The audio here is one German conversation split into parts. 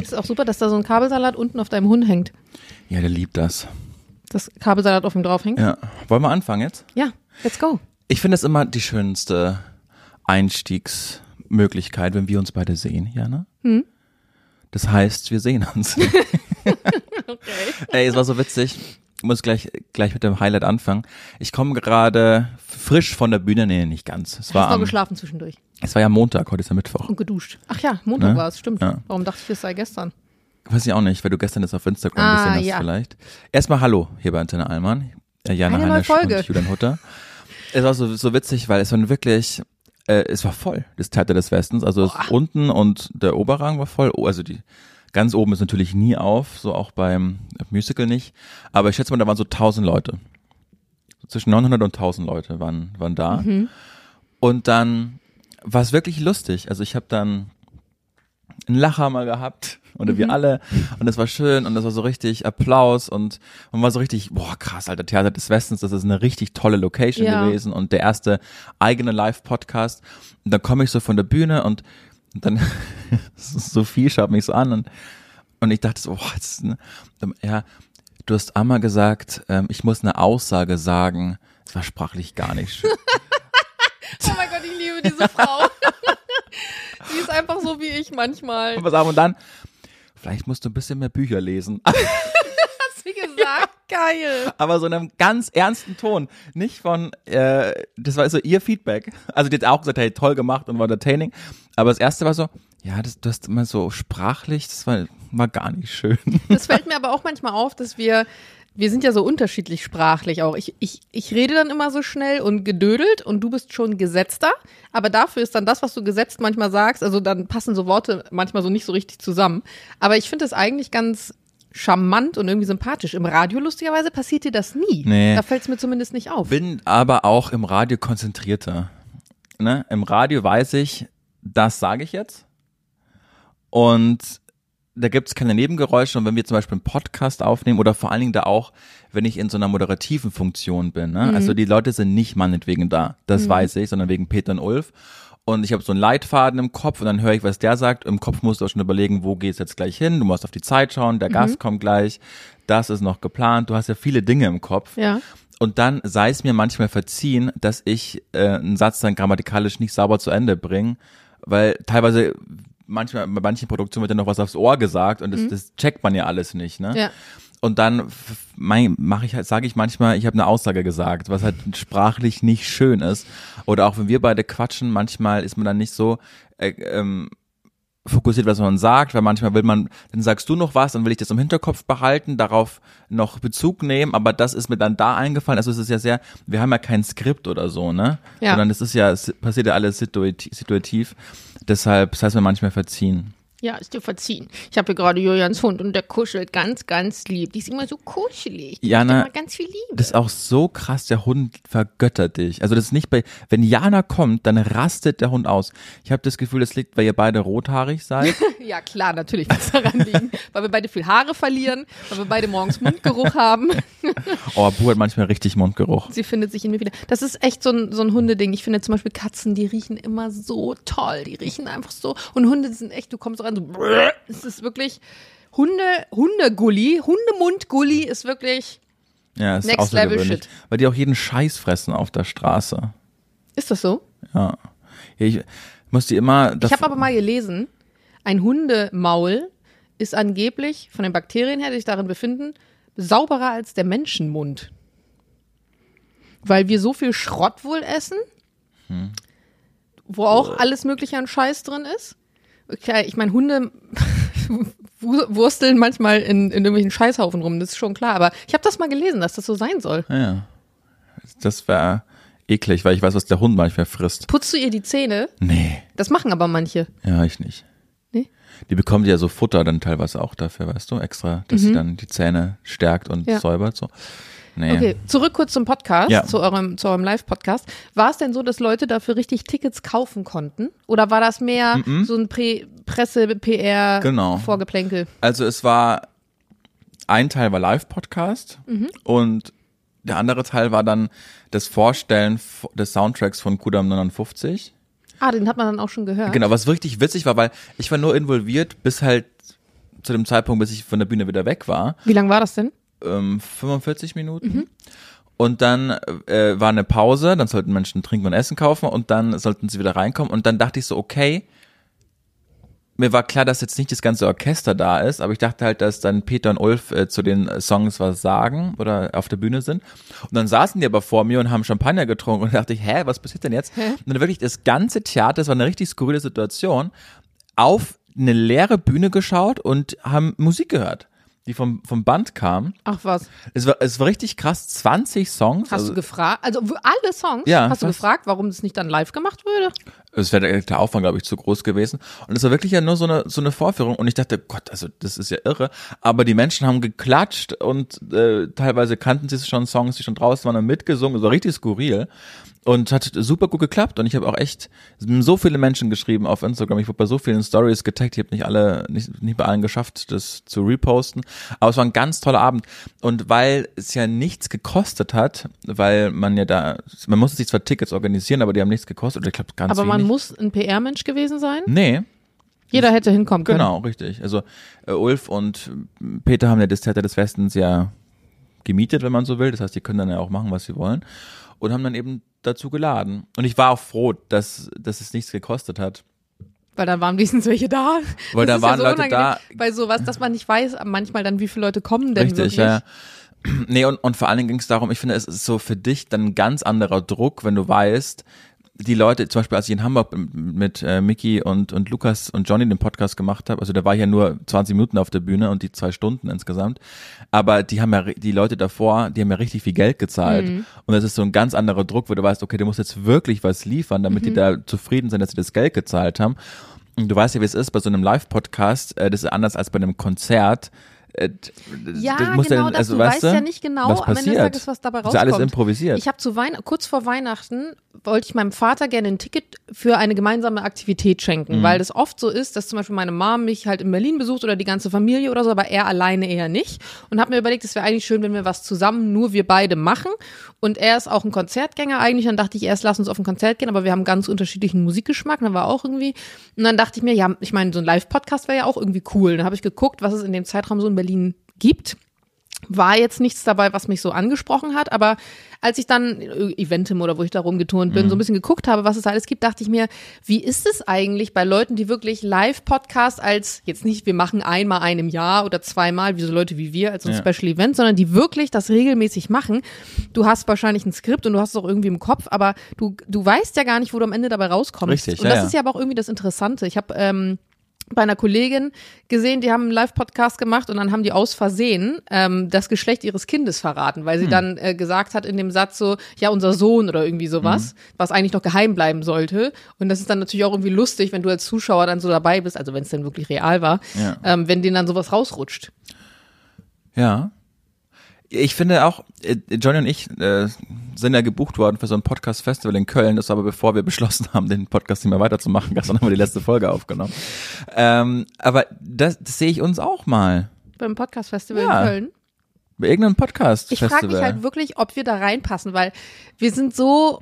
Ist auch super, dass da so ein Kabelsalat unten auf deinem Hund hängt. Ja, der liebt das. Das Kabelsalat auf ihm drauf hängt? Ja. Wollen wir anfangen jetzt? Ja, let's go. Ich finde es immer die schönste Einstiegsmöglichkeit, wenn wir uns beide sehen, Jana. Das heißt, wir sehen uns. Okay. Ey, es war so witzig. Ich muss gleich mit dem Highlight anfangen. Ich komme gerade frisch von der Bühne. Nee, nicht ganz. Hast du noch geschlafen zwischendurch? Es war ja Montag, heute ist ja Mittwoch. Und geduscht. Ach ja, Montag Ne? war es, stimmt. Ja. Warum dachte ich, es sei gestern? Weiß ich auch nicht, weil du gestern das auf Instagram gesehen hast ja. vielleicht. Erstmal Hallo hier bei Antenne Allmann. Jana Eine neue Heinisch Folge. und Julian Hutter. Es war so witzig, weil es war wirklich, es war voll, das Theater des Westens. Also es unten und der Oberrang war voll. Also die ganz oben ist natürlich nie auf, so auch beim Musical nicht. Aber ich schätze mal, da waren so 1000 Leute. Zwischen 900 und 1000 Leute waren da. Und dann war es wirklich lustig. Also ich habe dann einen Lacher mal gehabt oder wir alle und das war schön und das war so richtig Applaus und man war so richtig, boah krass, Alter, Theater des Westens, das ist eine richtig tolle Location gewesen und der erste eigene Live-Podcast und dann komme ich so von der Bühne und dann Sophie schaut mich so an und ich dachte so, boah, jetzt, ne? Ja, du hast einmal gesagt, ich muss eine Aussage sagen, es war sprachlich gar nicht schön. Oh mein Gott, ich liebe diese Frau. Die ist einfach so wie ich manchmal. Und dann, vielleicht musst du ein bisschen mehr Bücher lesen. Hast du gesagt? Geil. Aber so in einem ganz ernsten Ton. Nicht von, das war so ihr Feedback. Also die hat auch gesagt, hey, toll gemacht und war entertaining. Aber das erste war so, ja, du hast immer so sprachlich, das war gar nicht schön. Das fällt mir aber auch manchmal auf, dass wir sind ja so unterschiedlich sprachlich auch. Ich rede dann immer so schnell und gedödelt und du bist schon gesetzter, aber dafür ist dann das, was du gesetzt manchmal sagst, also dann passen so Worte manchmal so nicht so richtig zusammen. Aber ich finde das eigentlich ganz charmant und irgendwie sympathisch. Im Radio lustigerweise passiert dir das nie. Nee. Da fällt es mir zumindest nicht auf. Bin aber auch im Radio konzentrierter. Ne? Im Radio weiß ich, das sage ich jetzt. Und da gibt es keine Nebengeräusche und wenn wir zum Beispiel einen Podcast aufnehmen oder vor allen Dingen da auch, wenn ich in so einer moderativen Funktion bin, ne? Also die Leute sind nicht meinetwegen da, das weiß ich, sondern wegen Peter und Ulf und ich habe so einen Leitfaden im Kopf und dann höre ich, was der sagt, im Kopf musst du auch schon überlegen, wo geht's jetzt gleich hin, du musst auf die Zeit schauen, der Gast kommt gleich, das ist noch geplant, du hast ja viele Dinge im Kopf. Ja. Und dann sei es mir manchmal verziehen, dass ich einen Satz dann grammatikalisch nicht sauber zu Ende bringe, weil teilweise manchmal bei manchen Produktionen wird ja noch was aufs Ohr gesagt und das checkt man ja alles nicht, ne? Ja. Und dann sage ich manchmal, ich habe eine Aussage gesagt, was halt sprachlich nicht schön ist. Oder auch wenn wir beide quatschen, manchmal ist man dann nicht so fokussiert, was man sagt, weil manchmal dann sagst du noch was, dann will ich das im Hinterkopf behalten, darauf noch Bezug nehmen, aber das ist mir dann da eingefallen. Also es ist ja wir haben ja kein Skript oder so, ne? Ja. Sondern es passiert ja alles situativ. Deshalb, das heißt mir manchmal verziehen. Ja, ist dir verziehen. Ich habe hier gerade Julians Hund und der kuschelt ganz, ganz lieb. Die ist immer so kuschelig. Die Jana, gibt immer ganz viel Liebe. das ist auch so krass, der Hund vergöttert dich. Also das ist nicht wenn Jana kommt, dann rastet der Hund aus. Ich habe das Gefühl, das liegt, weil ihr beide rothaarig seid. Ja, klar, natürlich wird es daran liegen. Weil wir beide viel Haare verlieren, weil wir beide morgens Mundgeruch haben. Oh, Bu hat manchmal richtig Mundgeruch. Sie findet sich in mir wieder. Das ist echt so ein Hundeding. Ich finde zum Beispiel Katzen, die riechen immer so toll. Die riechen einfach so. Und Hunde sind echt, du kommst rein so, es ist wirklich Hundegulli, Hundemundgulli ist wirklich Ja, ist Next Level außergewöhnlich. Shit. Weil die auch jeden Scheiß fressen auf der Straße. Ist das so? Ja. Ich muss die immer. Ich habe aber mal gelesen, ein Hundemaul ist angeblich von den Bakterien her, die sich darin befinden, sauberer als der Menschenmund. Weil wir so viel Schrott wohl essen, wo auch alles mögliche an Scheiß drin ist. Okay, ich meine, Hunde wursteln manchmal in irgendwelchen Scheißhaufen rum, das ist schon klar. Aber ich habe das mal gelesen, dass das so sein soll. Ja. Das wäre eklig, weil ich weiß, was der Hund manchmal frisst. Putzt du ihr die Zähne? Nee. Das machen aber manche. Ja, ich nicht. Nee? Die bekommt ja so Futter dann teilweise auch dafür, weißt du, extra, dass sie dann die Zähne stärkt und säubert so. Nee. Okay, zurück kurz zum Podcast, Ja. zu eurem Live-Podcast. War es denn so, dass Leute dafür richtig Tickets kaufen konnten? Oder war das mehr so ein Presse, PR, Genau. Vorgeplänkel? Also es war, ein Teil war Live-Podcast und der andere Teil war dann das Vorstellen des Soundtracks von Kudam 59. Ah, den hat man dann auch schon gehört. Genau, was wirklich witzig war, weil ich war nur involviert bis halt zu dem Zeitpunkt, bis ich von der Bühne wieder weg war. Wie lang war das denn? 45 Minuten. Und dann war eine Pause, dann sollten Menschen trinken und Essen kaufen und dann sollten sie wieder reinkommen. Und dann dachte ich so, okay, mir war klar, dass jetzt nicht das ganze Orchester da ist, aber ich dachte halt, dass dann Peter und Ulf zu den Songs was sagen oder auf der Bühne sind. Und dann saßen die aber vor mir und haben Champagner getrunken und dachte ich, was passiert denn jetzt? Und dann wirklich das ganze Theater, das war eine richtig skurrile Situation, auf eine leere Bühne geschaut und haben Musik gehört, die vom Band kam. Ach was. Es war richtig krass, 20 Songs. Hast du gefragt, also alle Songs? Ja. Hast du gefragt, warum das nicht dann live gemacht würde? Es wäre der Aufwand, glaube ich, zu groß gewesen. Und es war wirklich ja nur so eine Vorführung. Und ich dachte, Gott, also das ist ja irre. Aber die Menschen haben geklatscht und teilweise kannten sie schon Songs, die schon draußen waren und mitgesungen. Es war richtig skurril. Und hat super gut geklappt. Und ich habe auch echt so viele Menschen geschrieben auf Instagram. Ich wurde bei so vielen Stories getaggt. Ich habe nicht bei allen geschafft, das zu reposten. Aber es war ein ganz toller Abend. Und weil es ja nichts gekostet hat, weil man musste sich zwar Tickets organisieren, aber die haben nichts gekostet. Oder ich glaube ganz Aber man wenig. muss ein PR-Mensch gewesen sein? Nee. Jeder hätte hinkommen können. Genau, richtig. Also Ulf und Peter haben ja das Theater des Westens ja gemietet, wenn man so will. Das heißt, die können dann ja auch machen, was sie wollen. Und haben dann eben dazu geladen. Und ich war auch froh, dass es nichts gekostet hat. Weil dann waren wenigstens welche da. Weil da waren so Leute da. Bei sowas, dass man nicht weiß, manchmal dann, wie viele Leute kommen denn Richtig, wirklich. ja. Nee, und vor allen Dingen ging es darum, ich finde, es ist so für dich dann ein ganz anderer Druck, wenn du weißt, die Leute, zum Beispiel als ich in Hamburg mit Micky und Lukas und Johnny den Podcast gemacht habe, also da war ich ja nur 20 Minuten auf der Bühne und die 2 Stunden insgesamt, aber die Leute davor, die haben ja richtig viel Geld gezahlt und das ist so ein ganz anderer Druck, wo du weißt, okay, du musst jetzt wirklich was liefern, damit die da zufrieden sind, dass sie das Geld gezahlt haben. Und du weißt ja, wie es ist bei so einem Live-Podcast, das ist anders als bei einem Konzert. Ja, genau, du weißt ja nicht genau am Ende des Tages, was dabei rauskommt. Das ist alles improvisiert. Ich habe kurz vor Weihnachten wollte ich meinem Vater gerne ein Ticket für eine gemeinsame Aktivität schenken, weil das oft so ist, dass zum Beispiel meine Mom mich halt in Berlin besucht oder die ganze Familie oder so, aber er alleine eher nicht. Und habe mir überlegt, es wäre eigentlich schön, wenn wir was zusammen, nur wir beide machen. Und er ist auch ein Konzertgänger eigentlich. Dann dachte ich erst, lass uns auf ein Konzert gehen, aber wir haben ganz unterschiedlichen Musikgeschmack. Dann war auch irgendwie. Und dann dachte ich mir, ja, ich meine, so ein Live-Podcast wäre ja auch irgendwie cool. Dann habe ich geguckt, was es in dem Zeitraum so in Berlin gibt. War jetzt nichts dabei, was mich so angesprochen hat, aber als ich dann Eventim oder wo ich da rumgeturnt bin, so ein bisschen geguckt habe, was es da alles gibt, dachte ich mir, wie ist es eigentlich bei Leuten, die wirklich Live-Podcast als, jetzt nicht, wir machen einmal einen im Jahr oder zweimal, wie so Leute wie wir, als so ein Special Event, sondern die wirklich das regelmäßig machen. Du hast wahrscheinlich ein Skript und du hast es auch irgendwie im Kopf, aber du weißt ja gar nicht, wo du am Ende dabei rauskommst. Richtig, und das ist ja aber auch irgendwie das Interessante. Ich habe bei einer Kollegin gesehen, die haben einen Live-Podcast gemacht und dann haben die aus Versehen das Geschlecht ihres Kindes verraten, weil sie dann gesagt hat in dem Satz so, ja, unser Sohn oder irgendwie sowas, was eigentlich noch geheim bleiben sollte. Und das ist dann natürlich auch irgendwie lustig, wenn du als Zuschauer dann so dabei bist, also wenn es denn wirklich real war, wenn denen dann sowas rausrutscht. Ja. Ich finde auch, Johnny und ich sind ja gebucht worden für so ein Podcast-Festival in Köln. Das war aber bevor wir beschlossen haben, den Podcast nicht mehr weiterzumachen. Gestern haben wir die letzte Folge aufgenommen. Aber das sehe ich uns auch mal. Beim Podcast-Festival in Köln? Bei irgendeinem Podcast-Festival. Ich frage mich halt wirklich, ob wir da reinpassen, weil wir sind so,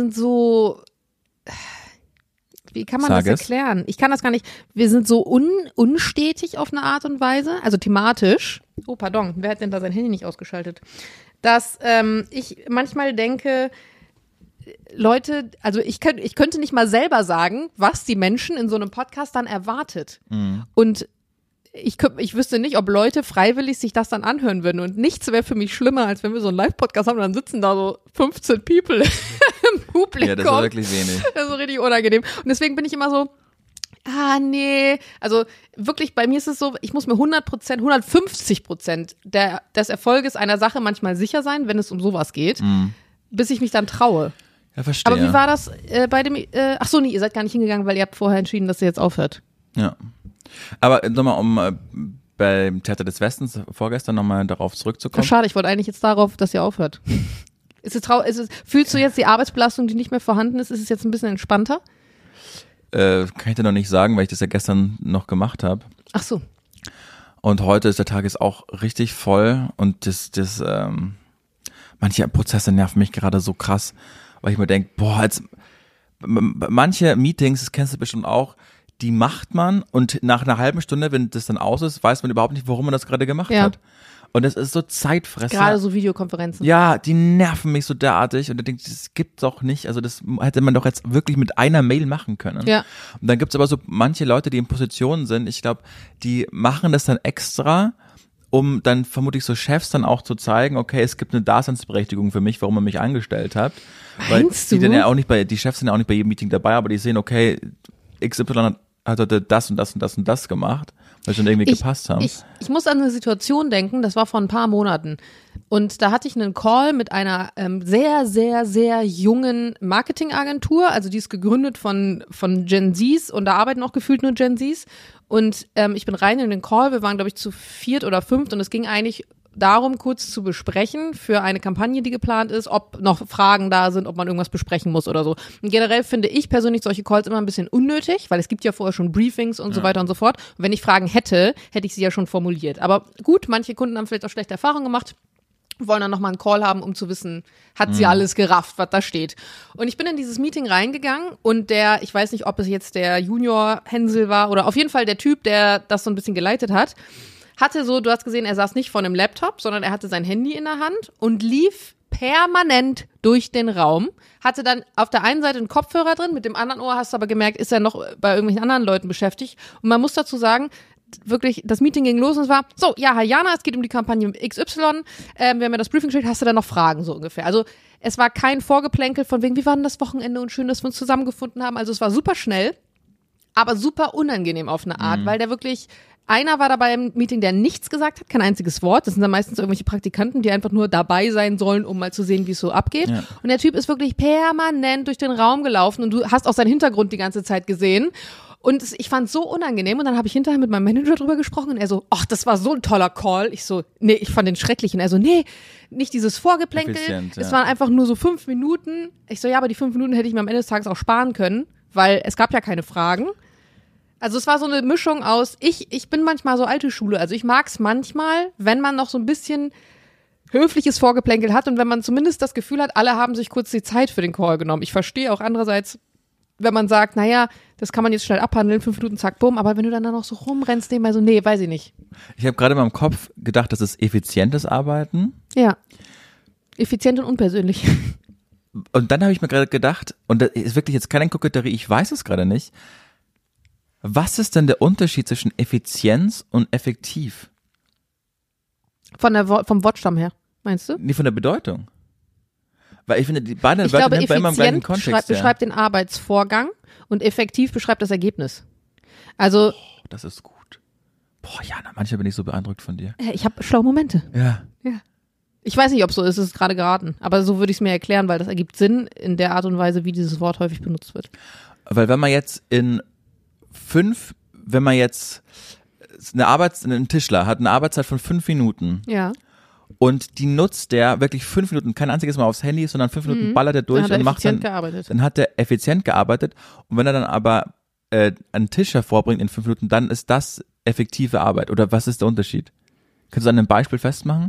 wie kann man das erklären? Ich kann das gar nicht. Wir sind so unstetig auf eine Art und Weise, also thematisch. Oh, pardon, wer hat denn da sein Handy nicht ausgeschaltet? Dass ich manchmal denke, Leute, also ich könnte nicht mal selber sagen, was die Menschen in so einem Podcast dann erwartet. Und ich wüsste nicht, ob Leute freiwillig sich das dann anhören würden. Und nichts wäre für mich schlimmer, als wenn wir so einen Live-Podcast haben und dann sitzen da so 15 People im Publikum. Ja, das ist wirklich wenig. Das ist so richtig unangenehm. Und deswegen bin ich immer so, nee. Also wirklich, bei mir ist es so, ich muss mir 150% des Erfolges einer Sache manchmal sicher sein, wenn es um sowas geht, bis ich mich dann traue. Ja, verstehe. Aber wie war das bei dem, ach so, nee, ihr seid gar nicht hingegangen, weil ihr habt vorher entschieden, dass ihr jetzt aufhört. Ja. Aber nochmal, um beim Theater des Westens vorgestern nochmal darauf zurückzukommen. Schade, ich wollte eigentlich jetzt darauf, dass ihr aufhört. Fühlst du jetzt die Arbeitsbelastung, die nicht mehr vorhanden ist, ist es jetzt ein bisschen entspannter? Kann ich dir noch nicht sagen, weil ich das ja gestern noch gemacht habe. Ach so. Und heute ist der Tag ist auch richtig voll und manche Prozesse nerven mich gerade so krass, weil ich mir denke, boah, jetzt manche Meetings, das kennst du bestimmt auch, die macht man und nach einer halben Stunde, wenn das dann aus ist, weiß man überhaupt nicht, warum man das gerade gemacht hat. Und das ist so Zeitfresser. Gerade so Videokonferenzen. Ja, die nerven mich so derartig und da denke ich, das gibt's doch nicht. Also das hätte man doch jetzt wirklich mit einer Mail machen können. Ja. Und dann gibt's aber so manche Leute, die in Positionen sind, ich glaube, die machen das dann extra, um dann vermutlich so Chefs dann auch zu zeigen, okay, es gibt eine Daseinsberechtigung für mich, warum ihr mich angestellt habt. Meinst Weil du? die Chefs sind ja auch nicht bei jedem Meeting dabei, aber die sehen, okay, XY hat heute das und das und das und das gemacht. Weil schon irgendwie gepasst haben. Ich muss an eine Situation denken, das war vor ein paar Monaten. Und da hatte ich einen Call mit einer sehr, sehr, sehr jungen Marketingagentur. Also die ist gegründet von Gen Zs und da arbeiten auch gefühlt nur Gen Zs. Und ich bin rein in den Call, wir waren, glaube ich, zu 4 oder 5 und es ging eigentlich darum, kurz zu besprechen für eine Kampagne, die geplant ist, ob noch Fragen da sind, ob man irgendwas besprechen muss oder so. Und generell finde ich persönlich solche Calls immer ein bisschen unnötig, weil es gibt ja vorher schon Briefings und so weiter und so fort. Und wenn ich Fragen hätte, hätte ich sie ja schon formuliert. Aber gut, manche Kunden haben vielleicht auch schlechte Erfahrungen gemacht, wollen dann nochmal einen Call haben, um zu wissen, hat sie alles gerafft, was da steht. Und ich bin in dieses Meeting reingegangen und ich weiß nicht, ob es jetzt der Junior Hänsel war oder auf jeden Fall der Typ, der das so ein bisschen geleitet hat, hatte so, du hast gesehen, er saß nicht vor einem Laptop, sondern er hatte sein Handy in der Hand und lief permanent durch den Raum, hatte dann auf der einen Seite einen Kopfhörer drin, mit dem anderen Ohr hast du aber gemerkt, ist er noch bei irgendwelchen anderen Leuten beschäftigt. Und man muss dazu sagen, wirklich, das Meeting ging los und es war, so, ja, Herr Jana, es geht um die Kampagne XY, wir haben ja das Briefing gestellt, hast du da noch Fragen, so ungefähr. Also es war kein Vorgeplänkel von wegen, wie war denn das Wochenende und schön, dass wir uns zusammengefunden haben. Also es war super schnell, aber super unangenehm auf eine Art, weil der wirklich, einer war dabei im Meeting, der nichts gesagt hat, kein einziges Wort. Das sind dann meistens irgendwelche Praktikanten, die einfach nur dabei sein sollen, um mal zu sehen, wie es so abgeht. Ja. Und der Typ ist wirklich permanent durch den Raum gelaufen und du hast auch seinen Hintergrund die ganze Zeit gesehen. Und ich fand es so unangenehm und dann habe ich hinterher mit meinem Manager drüber gesprochen und er so, ach, das war so ein toller Call. Ich so, nee, ich fand den schrecklich. Und er so, nee, nicht dieses Vorgeplänkel. Es waren einfach nur so 5 Minuten. Ich so, ja, aber die 5 Minuten hätte ich mir am Ende des Tages auch sparen können, weil es gab ja keine Fragen. Also es war so eine Mischung aus, ich bin manchmal so alte Schule, also ich mag es manchmal, wenn man noch so ein bisschen höfliches Vorgeplänkel hat und wenn man zumindest das Gefühl hat, alle haben sich kurz die Zeit für den Call genommen. Ich verstehe auch andererseits, wenn man sagt, naja, das kann man jetzt schnell abhandeln, 5 Minuten, zack, bumm, aber wenn du dann da noch so rumrennst, nebenbei so, nee, weiß ich nicht. Ich habe gerade in meinem Kopf gedacht, das ist effizientes Arbeiten. Ja, effizient und unpersönlich. Und dann habe ich mir gerade gedacht, und das ist wirklich jetzt keine Koketterie, ich weiß es gerade nicht, was ist denn der Unterschied zwischen Effizienz und effektiv? Vom Wortstamm her, meinst du? Nee, von der Bedeutung. Weil ich finde, die beiden Wörter nimmt man immer im gleichen Kontext. Beschreibt den Arbeitsvorgang und effektiv beschreibt das Ergebnis. Also. Oh, das ist gut. Boah, Jana, manchmal bin ich so beeindruckt von dir. Ich habe schlaue Momente. Ja. Ich weiß nicht, ob so ist, es ist gerade geraten. Aber so würde ich es mir erklären, weil das ergibt Sinn in der Art und Weise, wie dieses Wort häufig benutzt wird. Weil wenn man jetzt einen Tischler hat eine Arbeitszeit von 5 Minuten. Ja. Und die nutzt der wirklich 5 Minuten, kein einziges Mal aufs Handy, sondern 5 Minuten ballert er durch und macht dann, dann hat er effizient gearbeitet. Und wenn er dann aber einen Tisch hervorbringt in 5 Minuten, dann ist das effektive Arbeit. Oder was ist der Unterschied? Kannst du an einem Beispiel festmachen?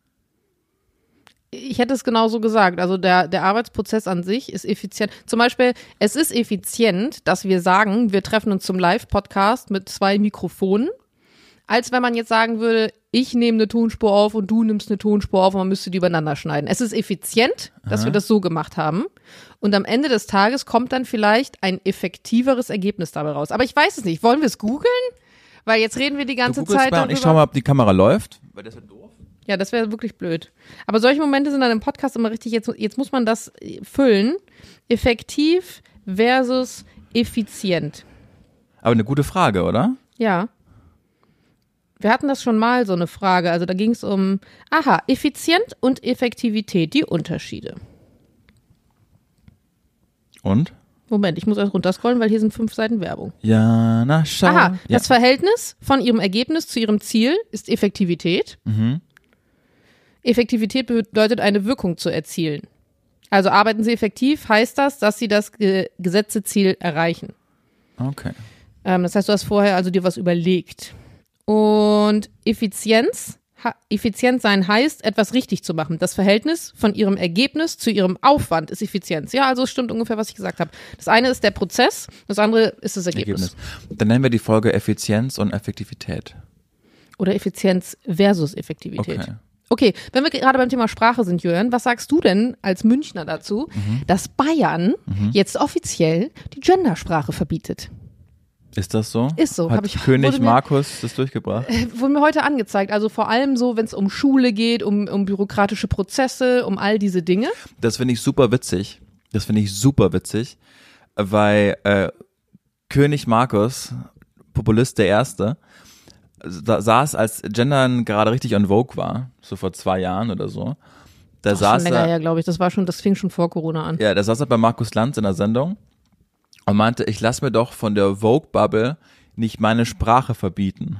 Ich hätte es genauso gesagt. Also der Arbeitsprozess an sich ist effizient. Zum Beispiel, es ist effizient, dass wir sagen, wir treffen uns zum Live-Podcast mit 2 Mikrofonen, als wenn man jetzt sagen würde, ich nehme eine Tonspur auf und du nimmst eine Tonspur auf und man müsste die übereinander schneiden. Es ist effizient, dass wir das so gemacht haben. Und am Ende des Tages kommt dann vielleicht ein effektiveres Ergebnis dabei raus. Aber ich weiß es nicht. Wollen wir es googeln? Weil jetzt reden wir die ganze Zeit darüber. Ich schau mal, ob die Kamera läuft. Weil das ist doof. Ja, das wäre wirklich blöd. Aber solche Momente sind dann im Podcast immer richtig, jetzt muss man das füllen. Effektiv versus effizient. Aber eine gute Frage, oder? Ja. Wir hatten das schon mal, so eine Frage. Also da ging es um, Effizient und Effektivität, die Unterschiede. Und? Moment, ich muss erst runterscrollen, weil hier sind 5 Seiten Werbung. Ja, na schau. Das Verhältnis von ihrem Ergebnis zu ihrem Ziel ist Effektivität. Mhm. Effektivität bedeutet, eine Wirkung zu erzielen. Also arbeiten sie effektiv, heißt das, dass sie das gesetzte Ziel erreichen. Okay. Das heißt, du hast vorher also dir was überlegt. Und Effizienz effizient sein heißt, etwas richtig zu machen. Das Verhältnis von ihrem Ergebnis zu ihrem Aufwand ist Effizienz. Ja, also es stimmt ungefähr, was ich gesagt habe. Das eine ist der Prozess, das andere ist das Ergebnis. Dann nennen wir die Folge Effizienz und Effektivität. Oder Effizienz versus Effektivität. Okay, wenn wir gerade beim Thema Sprache sind, Jörn, was sagst du denn als Münchner dazu, dass Bayern jetzt offiziell die Gendersprache verbietet? Ist das so? Ist so. Hat König Markus das durchgebracht? Wurde mir heute angezeigt. Also vor allem so, wenn es um Schule geht, um bürokratische Prozesse, um all diese Dinge. Das finde ich super witzig. Weil König Markus, Populist der Erste, saß, als Gendern gerade richtig en vogue war, so vor 2 Jahren oder so. Da saß schon länger her, glaube ich. Das fing schon vor Corona an. Ja, da saß er bei Markus Lanz in der Sendung und meinte, ich lass mir doch von der Vogue-Bubble nicht meine Sprache verbieten.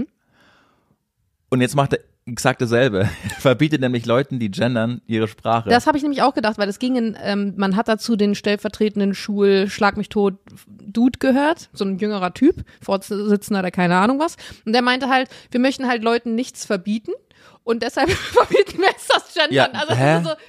Und jetzt macht er exakt dasselbe. Verbietet nämlich Leuten, die gendern, ihre Sprache. Das habe ich nämlich auch gedacht, weil es ging man hat dazu den stellvertretenden Schlag mich tot Dude gehört, so ein jüngerer Typ, Vorsitzender oder keine Ahnung was. Und der meinte halt, wir möchten halt Leuten nichts verbieten und deshalb verbieten wir jetzt das Gendern. Ja, also so,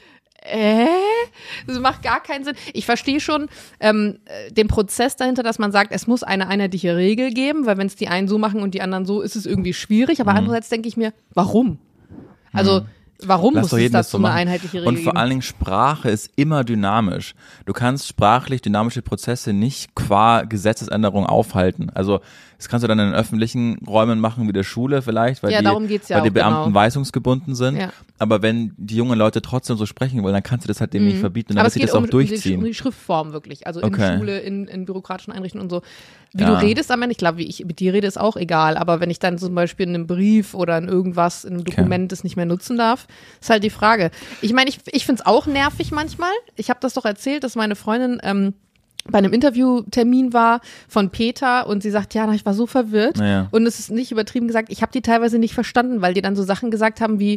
das macht gar keinen Sinn. Ich verstehe schon den Prozess dahinter, dass man sagt, es muss eine einheitliche Regel geben, weil wenn es die einen so machen und die anderen so, ist es irgendwie schwierig. Aber andererseits denke ich mir, warum? Also warum muss es dazu eine einheitliche Regel geben? Und vor allen Dingen Sprache ist immer dynamisch. Du kannst sprachlich dynamische Prozesse nicht qua Gesetzesänderung aufhalten. Also das kannst du dann in öffentlichen Räumen machen, wie der Schule vielleicht, weil darum geht's ja weil die auch, Beamten genau. weisungsgebunden sind. Ja. Aber wenn die jungen Leute trotzdem so sprechen wollen, dann kannst du das halt dem nicht verbieten. Und dann wird sie das auch durchziehen. Um die Schriftform wirklich, also in Schule, in bürokratischen Einrichtungen und so. Wie du redest am Ende, ich glaube, wie ich mit dir rede, ist auch egal. Aber wenn ich dann zum Beispiel in einem Brief oder in irgendwas, in einem Dokument das nicht mehr nutzen darf, ist halt die Frage. Ich meine, ich finde es auch nervig manchmal. Ich habe das doch erzählt, dass meine Freundin bei einem Interviewtermin war von Peter und sie sagt, ja, ich war so verwirrt. Ja. Und es ist nicht übertrieben gesagt, ich habe die teilweise nicht verstanden, weil die dann so Sachen gesagt haben wie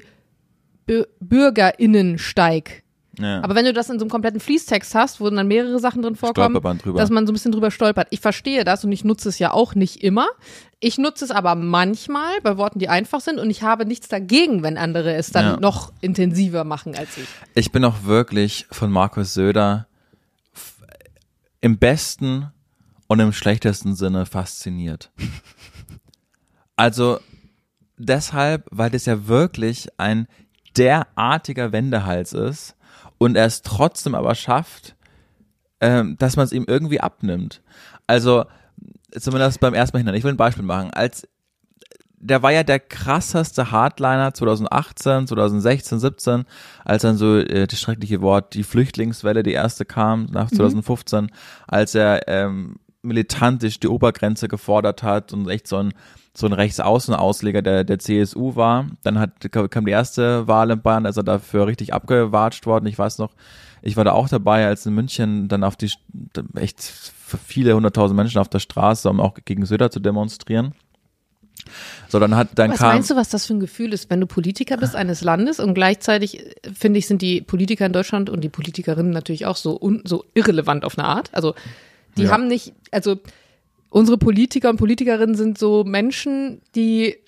BürgerInnensteig. Ja. Aber wenn du das in so einem kompletten Fließtext hast, wo dann mehrere Sachen drin vorkommen, dass man so ein bisschen drüber stolpert. Ich verstehe das und ich nutze es ja auch nicht immer. Ich nutze es aber manchmal bei Worten, die einfach sind und ich habe nichts dagegen, wenn andere es dann noch intensiver machen als ich. Ich bin auch wirklich von Markus Söder im besten und im schlechtesten Sinne fasziniert. Also deshalb, weil das ja wirklich ein derartiger Wendehals ist und er es trotzdem aber schafft, dass man es ihm irgendwie abnimmt. Also zumindest beim ersten Mal hindern. Ich will ein Beispiel machen. Der war ja der krasseste Hardliner 2018, 2016, 17, als dann so das schreckliche Wort, die Flüchtlingswelle, die erste kam nach 2015, als er militantisch die Obergrenze gefordert hat und echt so ein Rechtsaußenausleger der CSU war. Dann kam die erste Wahl in Bayern, da ist er dafür richtig abgewatscht worden. Ich weiß noch, ich war da auch dabei, als in München dann auf echt viele 100.000 Menschen auf der Straße, um auch gegen Söder zu demonstrieren. So, was meinst du, was das für ein Gefühl ist, wenn du Politiker bist eines Landes und gleichzeitig, finde ich, sind die Politiker in Deutschland und die Politikerinnen natürlich auch so irrelevant auf eine Art. Also die haben nicht, also unsere Politiker und Politikerinnen sind so Menschen, die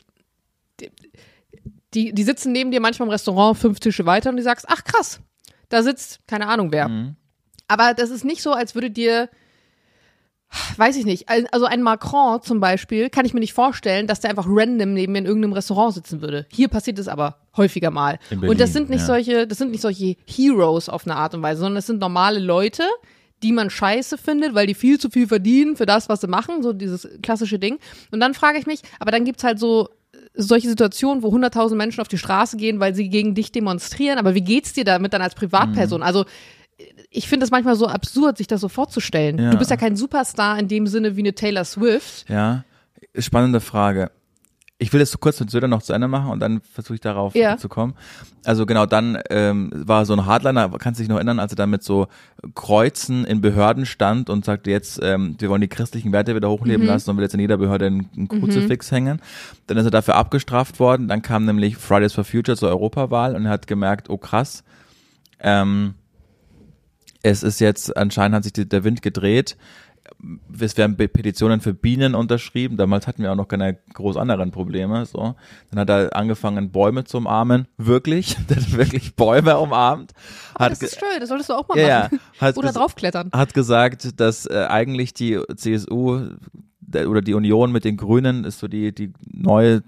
sitzen neben dir manchmal im Restaurant 5 Tische weiter und du sagst, ach krass, da sitzt keine Ahnung wer. Aber das ist nicht so, als würde dir, weiß ich nicht, also ein Macron zum Beispiel, kann ich mir nicht vorstellen, dass der einfach random neben mir in irgendeinem Restaurant sitzen würde. Hier passiert es aber häufiger mal. Berlin, und das sind nicht solche Heroes auf eine Art und Weise, sondern es sind normale Leute, die man scheiße findet, weil die viel zu viel verdienen für das, was sie machen, so dieses klassische Ding. Und dann frage ich mich, aber dann gibt's halt so solche Situationen, wo 100.000 Menschen auf die Straße gehen, weil sie gegen dich demonstrieren, aber wie geht's dir damit dann als Privatperson? Also ich finde es manchmal so absurd, sich das so vorzustellen. Ja. Du bist ja kein Superstar in dem Sinne wie eine Taylor Swift. Ja, spannende Frage. Ich will das so kurz mit Söder noch zu Ende machen und dann versuche ich darauf zu kommen. Also genau, dann war so ein Hardliner, kannst du dich noch erinnern, als er dann mit so Kreuzen in Behörden stand und sagte jetzt, wir wollen die christlichen Werte wieder hochleben lassen und will jetzt in jeder Behörde einen Kruzifix hängen. Dann ist er dafür abgestraft worden. Dann kam nämlich Fridays for Future zur Europawahl und er hat gemerkt, oh krass, es ist jetzt, anscheinend hat sich der Wind gedreht. es werden Petitionen für Bienen unterschrieben. Damals hatten wir auch noch keine groß anderen Probleme. So, dann hat er angefangen, Bäume zu umarmen. Wirklich, der hat wirklich Bäume umarmt. Aber das ist schön, das solltest du auch mal machen. Oder draufklettern. Hat gesagt, dass eigentlich die CSU oder die Union mit den Grünen ist so die neue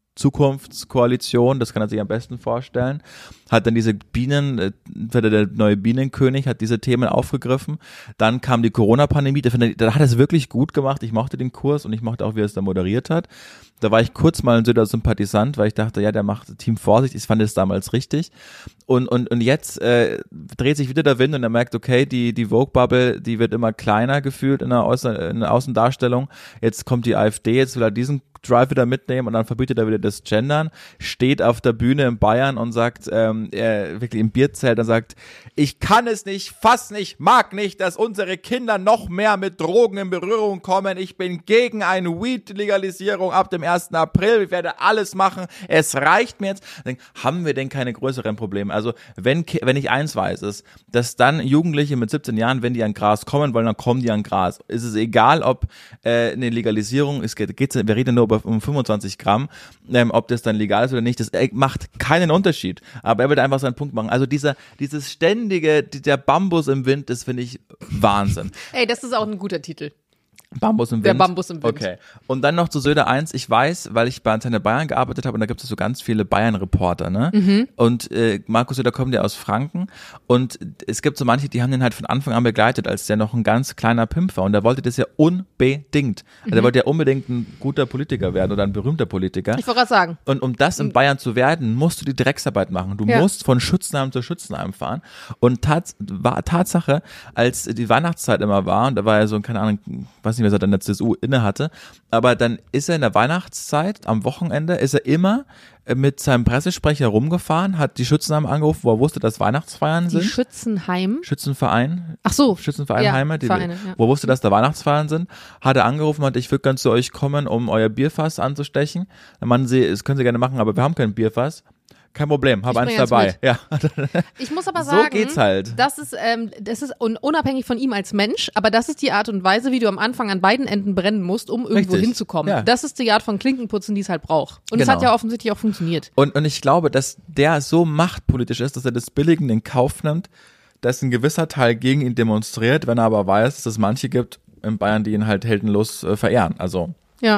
Zukunftskoalition, das kann er sich am besten vorstellen, hat dann diese Bienen, der neue Bienenkönig, hat diese Themen aufgegriffen, dann kam die Corona-Pandemie, da hat er es wirklich gut gemacht, ich mochte den Kurs und ich mochte auch, wie er es da moderiert hat, da war ich kurz mal ein Söder Sympathisant, weil ich dachte, ja, der macht Team Vorsicht, ich fand es damals richtig und jetzt dreht sich wieder der Wind und er merkt, okay, die Vogue-Bubble, die wird immer kleiner gefühlt in der Außendarstellung, jetzt kommt die AfD, jetzt will er diesen Drive wieder mitnehmen und dann verbietet er wieder das Gendern, steht auf der Bühne in Bayern und sagt, wirklich im Bierzelt und sagt, ich kann es nicht fassen, ich mag nicht, dass unsere Kinder noch mehr mit Drogen in Berührung kommen, ich bin gegen eine Weed-Legalisierung ab dem 1. April, ich werde alles machen, es reicht mir jetzt. Haben wir denn keine größeren Probleme? Also wenn ich eins weiß, ist, dass dann Jugendliche mit 17 Jahren, wenn die an Gras kommen wollen, dann kommen die an Gras. Ist es egal, ob eine Legalisierung, wir reden nur um 25 Gramm, ob das dann legal ist oder nicht, das macht keinen Unterschied. Aber er will einfach seinen Punkt machen. Also dieses ständige, der Bambus im Wind, das finde ich Wahnsinn. Ey, das ist auch ein guter Titel. Bambus im Wind. Der Bambus im Wind. Okay. Und dann noch zu Söder 1. Ich weiß, weil ich bei Antenne Bayern gearbeitet habe und da gibt es so ganz viele Bayern-Reporter, ne? Mhm. Und Markus Söder kommt ja aus Franken und es gibt so manche, die haben den halt von Anfang an begleitet, als der noch ein ganz kleiner Pimp war und der wollte das ja unbedingt. Also der wollte ja unbedingt ein guter Politiker werden oder ein berühmter Politiker. Ich wollte gerade sagen. Und um das in Bayern zu werden, musst du die Drecksarbeit machen. Du musst von Schützenheim zu Schützenheim fahren. Und Tatsache, als die Weihnachtszeit immer war, und da war ja so, keine Ahnung, weiß nicht, was er dann in der CSU inne hatte, aber dann ist er in der Weihnachtszeit, am Wochenende, ist er immer mit seinem Pressesprecher rumgefahren, hat die Schützenheim angerufen, wo er wusste, dass Weihnachtsfeiern sind. Schützenverein. Ach so. Schützenverein Heime, wo er wusste, dass da Weihnachtsfeiern sind, hat er angerufen und ich würde ganz zu euch kommen, um euer Bierfass anzustechen. Dann meinen sie, das können sie gerne machen, aber wir haben kein Bierfass. Kein Problem, hab eins dabei. Ja. Ich muss aber sagen, so geht's halt. Das ist unabhängig von ihm als Mensch, aber das ist die Art und Weise, wie du am Anfang an beiden Enden brennen musst, um irgendwo hinzukommen. Ja. Das ist die Art von Klinkenputzen, die es halt braucht. Und es hat ja offensichtlich auch funktioniert. Und ich glaube, dass der so machtpolitisch ist, dass er das Billigen in Kauf nimmt, dass ein gewisser Teil gegen ihn demonstriert, wenn er aber weiß, dass es manche gibt in Bayern, die ihn halt heldenlos verehren. Also. Ja.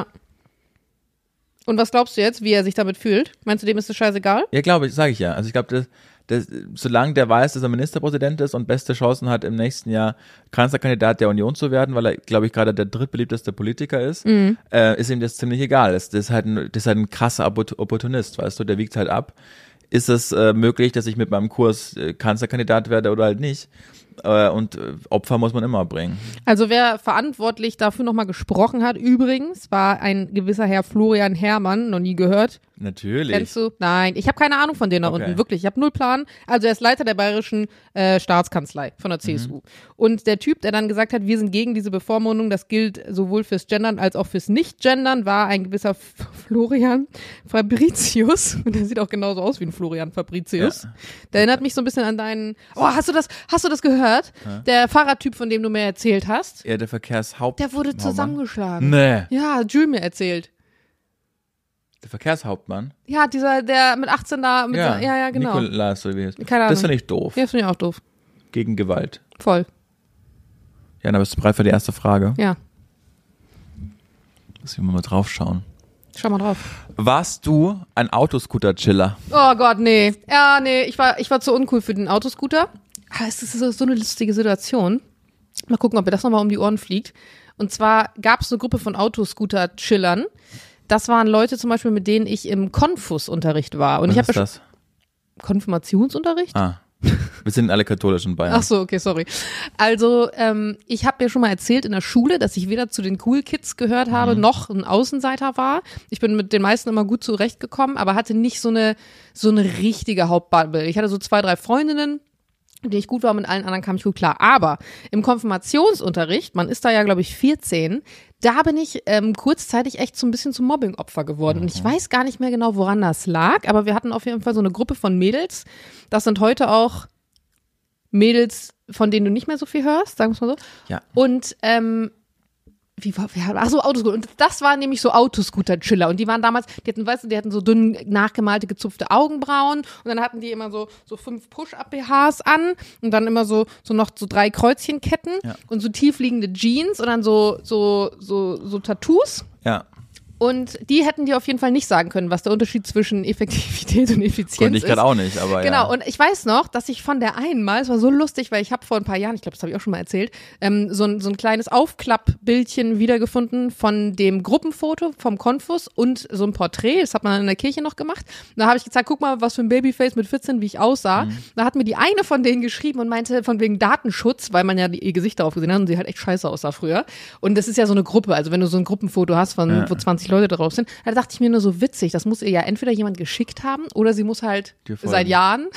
Und was glaubst du jetzt, wie er sich damit fühlt? Meinst du, dem ist das scheißegal? Ja, glaube ich, sage ich ja. Also ich glaube, solange der weiß, dass er Ministerpräsident ist und beste Chancen hat, im nächsten Jahr Kanzlerkandidat der Union zu werden, weil er, glaube ich, gerade der drittbeliebteste Politiker ist, ist ihm das ziemlich egal. Das ist halt ein krasser Opportunist, weißt du, der wiegt halt ab. Ist es möglich, dass ich mit meinem Kurs Kanzlerkandidat werde oder halt nicht? Und Opfer muss man immer bringen. Also wer verantwortlich dafür nochmal gesprochen hat, übrigens, war ein gewisser Herr Florian Herrmann, noch nie gehört. Natürlich. Kennst du? Nein, ich habe keine Ahnung von denen da unten, wirklich. Ich habe null Plan. Also er ist Leiter der bayerischen Staatskanzlei von der CSU. Und der Typ, der dann gesagt hat, wir sind gegen diese Bevormundung, das gilt sowohl fürs Gendern als auch fürs Nicht-Gendern, war ein gewisser Florian Fabricius. Und der sieht auch genauso aus wie ein Florian Fabricius. Ja. Der erinnert mich so ein bisschen an deinen, hast du das gehört? Ja. Der Fahrradtyp, von dem du mir erzählt hast. Ja, der Der wurde zusammengeschlagen. Nee. Ja, Jules mir erzählt. Der Verkehrshauptmann? Ja, der mit 18 da, ja, genau. Nikolaus, oder wie heißt. Keine Ahnung. Das finde ich doof. Ja, das finde ich auch doof. Gegen Gewalt. Voll. Ja, dann bist du bereit für die erste Frage? Ja. Lass mich mal drauf schauen. Schau mal drauf. Warst du ein Autoscooter-Chiller? Oh Gott, nee. Ja, nee, ich war zu uncool für den Autoscooter. Es ist so eine lustige Situation. Mal gucken, ob mir das nochmal um die Ohren fliegt. Und zwar gab es eine Gruppe von Autoscooter-Chillern. Das waren Leute zum Beispiel, mit denen ich im Konfusunterricht war. Und Was ist das? Konfirmationsunterricht? Ah, wir sind alle katholisch in Bayern. Ach so, okay, sorry. Also ich habe dir schon mal erzählt in der Schule, dass ich weder zu den Cool Kids gehört habe, noch ein Außenseiter war. Ich bin mit den meisten immer gut zurechtgekommen, aber hatte nicht so eine richtige Hauptbubble. Ich hatte so 2, 3 Freundinnen, mit denen ich gut war, mit allen anderen kam ich gut klar. Aber im Konfirmationsunterricht, man ist da ja, glaube ich, 14, da bin ich kurzzeitig echt so ein bisschen zum Mobbing-Opfer geworden. Und ich weiß gar nicht mehr genau, woran das lag, aber wir hatten auf jeden Fall so eine Gruppe von Mädels. Das sind heute auch Mädels, von denen du nicht mehr so viel hörst, sagen wir es mal so. Ja. Und Autoscooter. Und das war nämlich so Autoscooter-Chiller. Und die waren damals, die hatten so dünn nachgemalte, gezupfte Augenbrauen. Und dann hatten die immer so 5 Push-Up-BHs an. Und dann immer so noch so 3 Kreuzchenketten. Ja. Und so tiefliegende Jeans. Und dann so Tattoos. Ja. Und die hätten dir auf jeden Fall nicht sagen können, was der Unterschied zwischen Effektivität und Effizienz ist. Konnte ich gerade auch nicht, aber genau, ja. Und ich weiß noch, dass ich von der einen Mal, es war so lustig, weil ich habe vor ein paar Jahren, ich glaube, das habe ich auch schon mal erzählt, so ein kleines Aufklappbildchen wiedergefunden von dem Gruppenfoto vom Konfus und so ein Porträt, das hat man in der Kirche noch gemacht. Und da habe ich gesagt, guck mal, was für ein Babyface mit 14, wie ich aussah. Da hat mir die eine von denen geschrieben und meinte, von wegen Datenschutz, weil man ja ihr Gesicht darauf gesehen hat und sie halt echt scheiße aussah früher. Und das ist ja so eine Gruppe, also wenn du so ein Gruppenfoto hast, wo 20 Leute drauf sind, da dachte ich mir nur so witzig, das muss ihr ja entweder jemand geschickt haben oder sie muss halt seit Jahren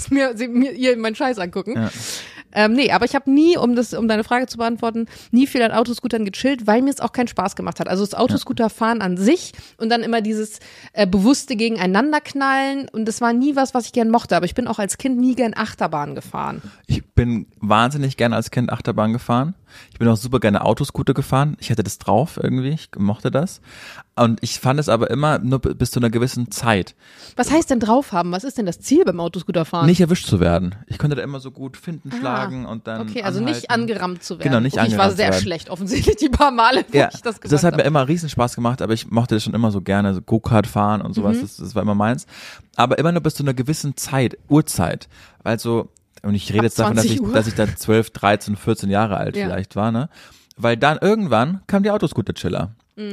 ihr meinen Scheiß angucken. Ja. Nee, aber ich habe nie, um deine Frage zu beantworten, nie viel an Autoscootern gechillt, weil mir es auch keinen Spaß gemacht hat. Also das Autoscooterfahren an sich und dann immer dieses bewusste Gegeneinanderknallen und das war nie was ich gern mochte, aber ich bin auch als Kind nie gern Achterbahn gefahren. Ich bin wahnsinnig gerne als Kind Achterbahn gefahren. Ich bin auch super gerne Autoscooter gefahren. Ich hatte das drauf irgendwie, ich mochte das. Und ich fand es aber immer nur bis zu einer gewissen Zeit. Was heißt denn drauf haben? Was ist denn das Ziel beim Autoscooterfahren? Nicht erwischt zu werden. Ich konnte da immer so gut finden, schlagen und dann okay, also anhalten. Nicht angerammt zu werden. Genau, nicht angerammt zu werden. Ich war sehr schlecht, offensichtlich die paar Male, wo ich das gemacht habe. Das hat mir immer riesen Spaß gemacht, aber ich mochte das schon immer so gerne, so Go-Kart fahren und sowas, das war immer meins. Aber immer nur bis zu einer gewissen Zeit, Uhrzeit. Weil so, und ich rede jetzt davon, dass ich dann 12, 13, 14 Jahre alt vielleicht war, ne? Weil dann irgendwann kam die Autoscooter-Chiller.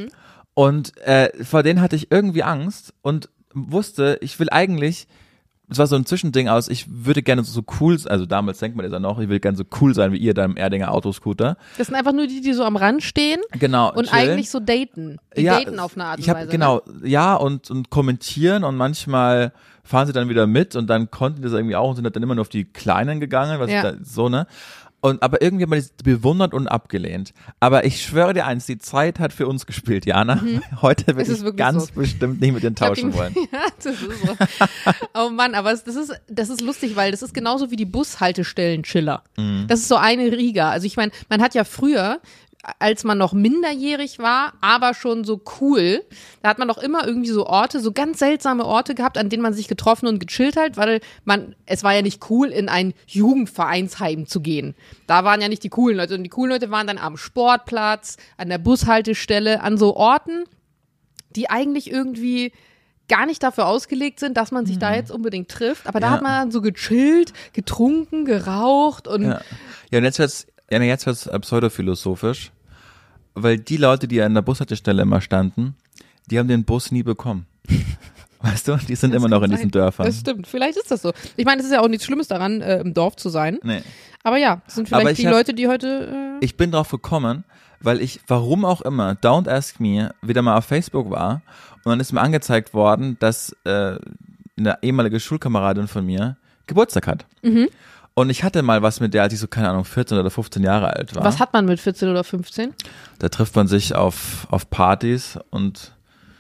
Und vor denen hatte ich irgendwie Angst und wusste, ich will eigentlich, es war so ein Zwischending aus, ich würde gerne so cool, also damals denkt man das ja noch, ich will gerne so cool sein wie ihr da im Erdinger Autoscooter. Das sind einfach nur die so am Rand stehen und chillen. Eigentlich so daten. Die daten auf eine Art und Weise. Genau, ne? Ja, und kommentieren und manchmal fahren sie dann wieder mit und dann konnten die das irgendwie auch und sind dann immer nur auf die Kleinen gegangen, so, ne? Aber irgendwie hat man das bewundert und abgelehnt. Aber ich schwöre dir eins, die Zeit hat für uns gespielt, Jana. Heute würde ich ganz bestimmt nicht mit denen tauschen wollen. Ja, das ist so. Oh Mann, aber das ist lustig, weil das ist genauso wie die Bushaltestellen-Chiller. Das ist so eine Riga. Also ich meine, man hat ja früher, als man noch minderjährig war, aber schon so cool, da hat man doch immer irgendwie so Orte, so ganz seltsame Orte gehabt, an denen man sich getroffen und gechillt hat, weil es war ja nicht cool, in ein Jugendvereinsheim zu gehen. Da waren ja nicht die coolen Leute, und die coolen Leute waren dann am Sportplatz, an der Bushaltestelle, an so Orten, die eigentlich irgendwie gar nicht dafür ausgelegt sind, dass man sich da jetzt unbedingt trifft, aber da hat man dann so gechillt, getrunken, geraucht und und jetzt wird's pseudophilosophisch, weil die Leute, die an der Bushaltestelle immer standen, die haben den Bus nie bekommen. Weißt du, die sind immer noch in diesen Dörfern. Das stimmt, vielleicht ist das so. Ich meine, es ist ja auch nichts Schlimmes daran, im Dorf zu sein. Nee. Aber ja, das sind vielleicht die Leute, die heute Ich bin drauf gekommen, weil ich, warum auch immer, Don't Ask Me, wieder mal auf Facebook war und dann ist mir angezeigt worden, dass eine ehemalige Schulkameradin von mir Geburtstag hat. Und ich hatte mal was mit der, als ich so, keine Ahnung, 14 oder 15 Jahre alt war. Was hat man mit 14 oder 15? Da trifft man sich auf Partys und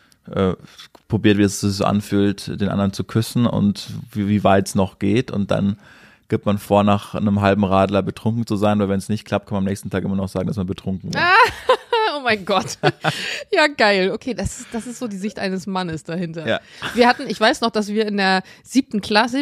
probiert, wie es sich so anfühlt, den anderen zu küssen und wie weit es noch geht. Und dann gibt man vor, nach einem halben Radler betrunken zu sein, weil wenn es nicht klappt, kann man am nächsten Tag immer noch sagen, dass man betrunken war. Oh mein Gott. Ja, geil. Okay, das ist so die Sicht eines Mannes dahinter. Ja. Ich weiß noch, dass wir in der 7.,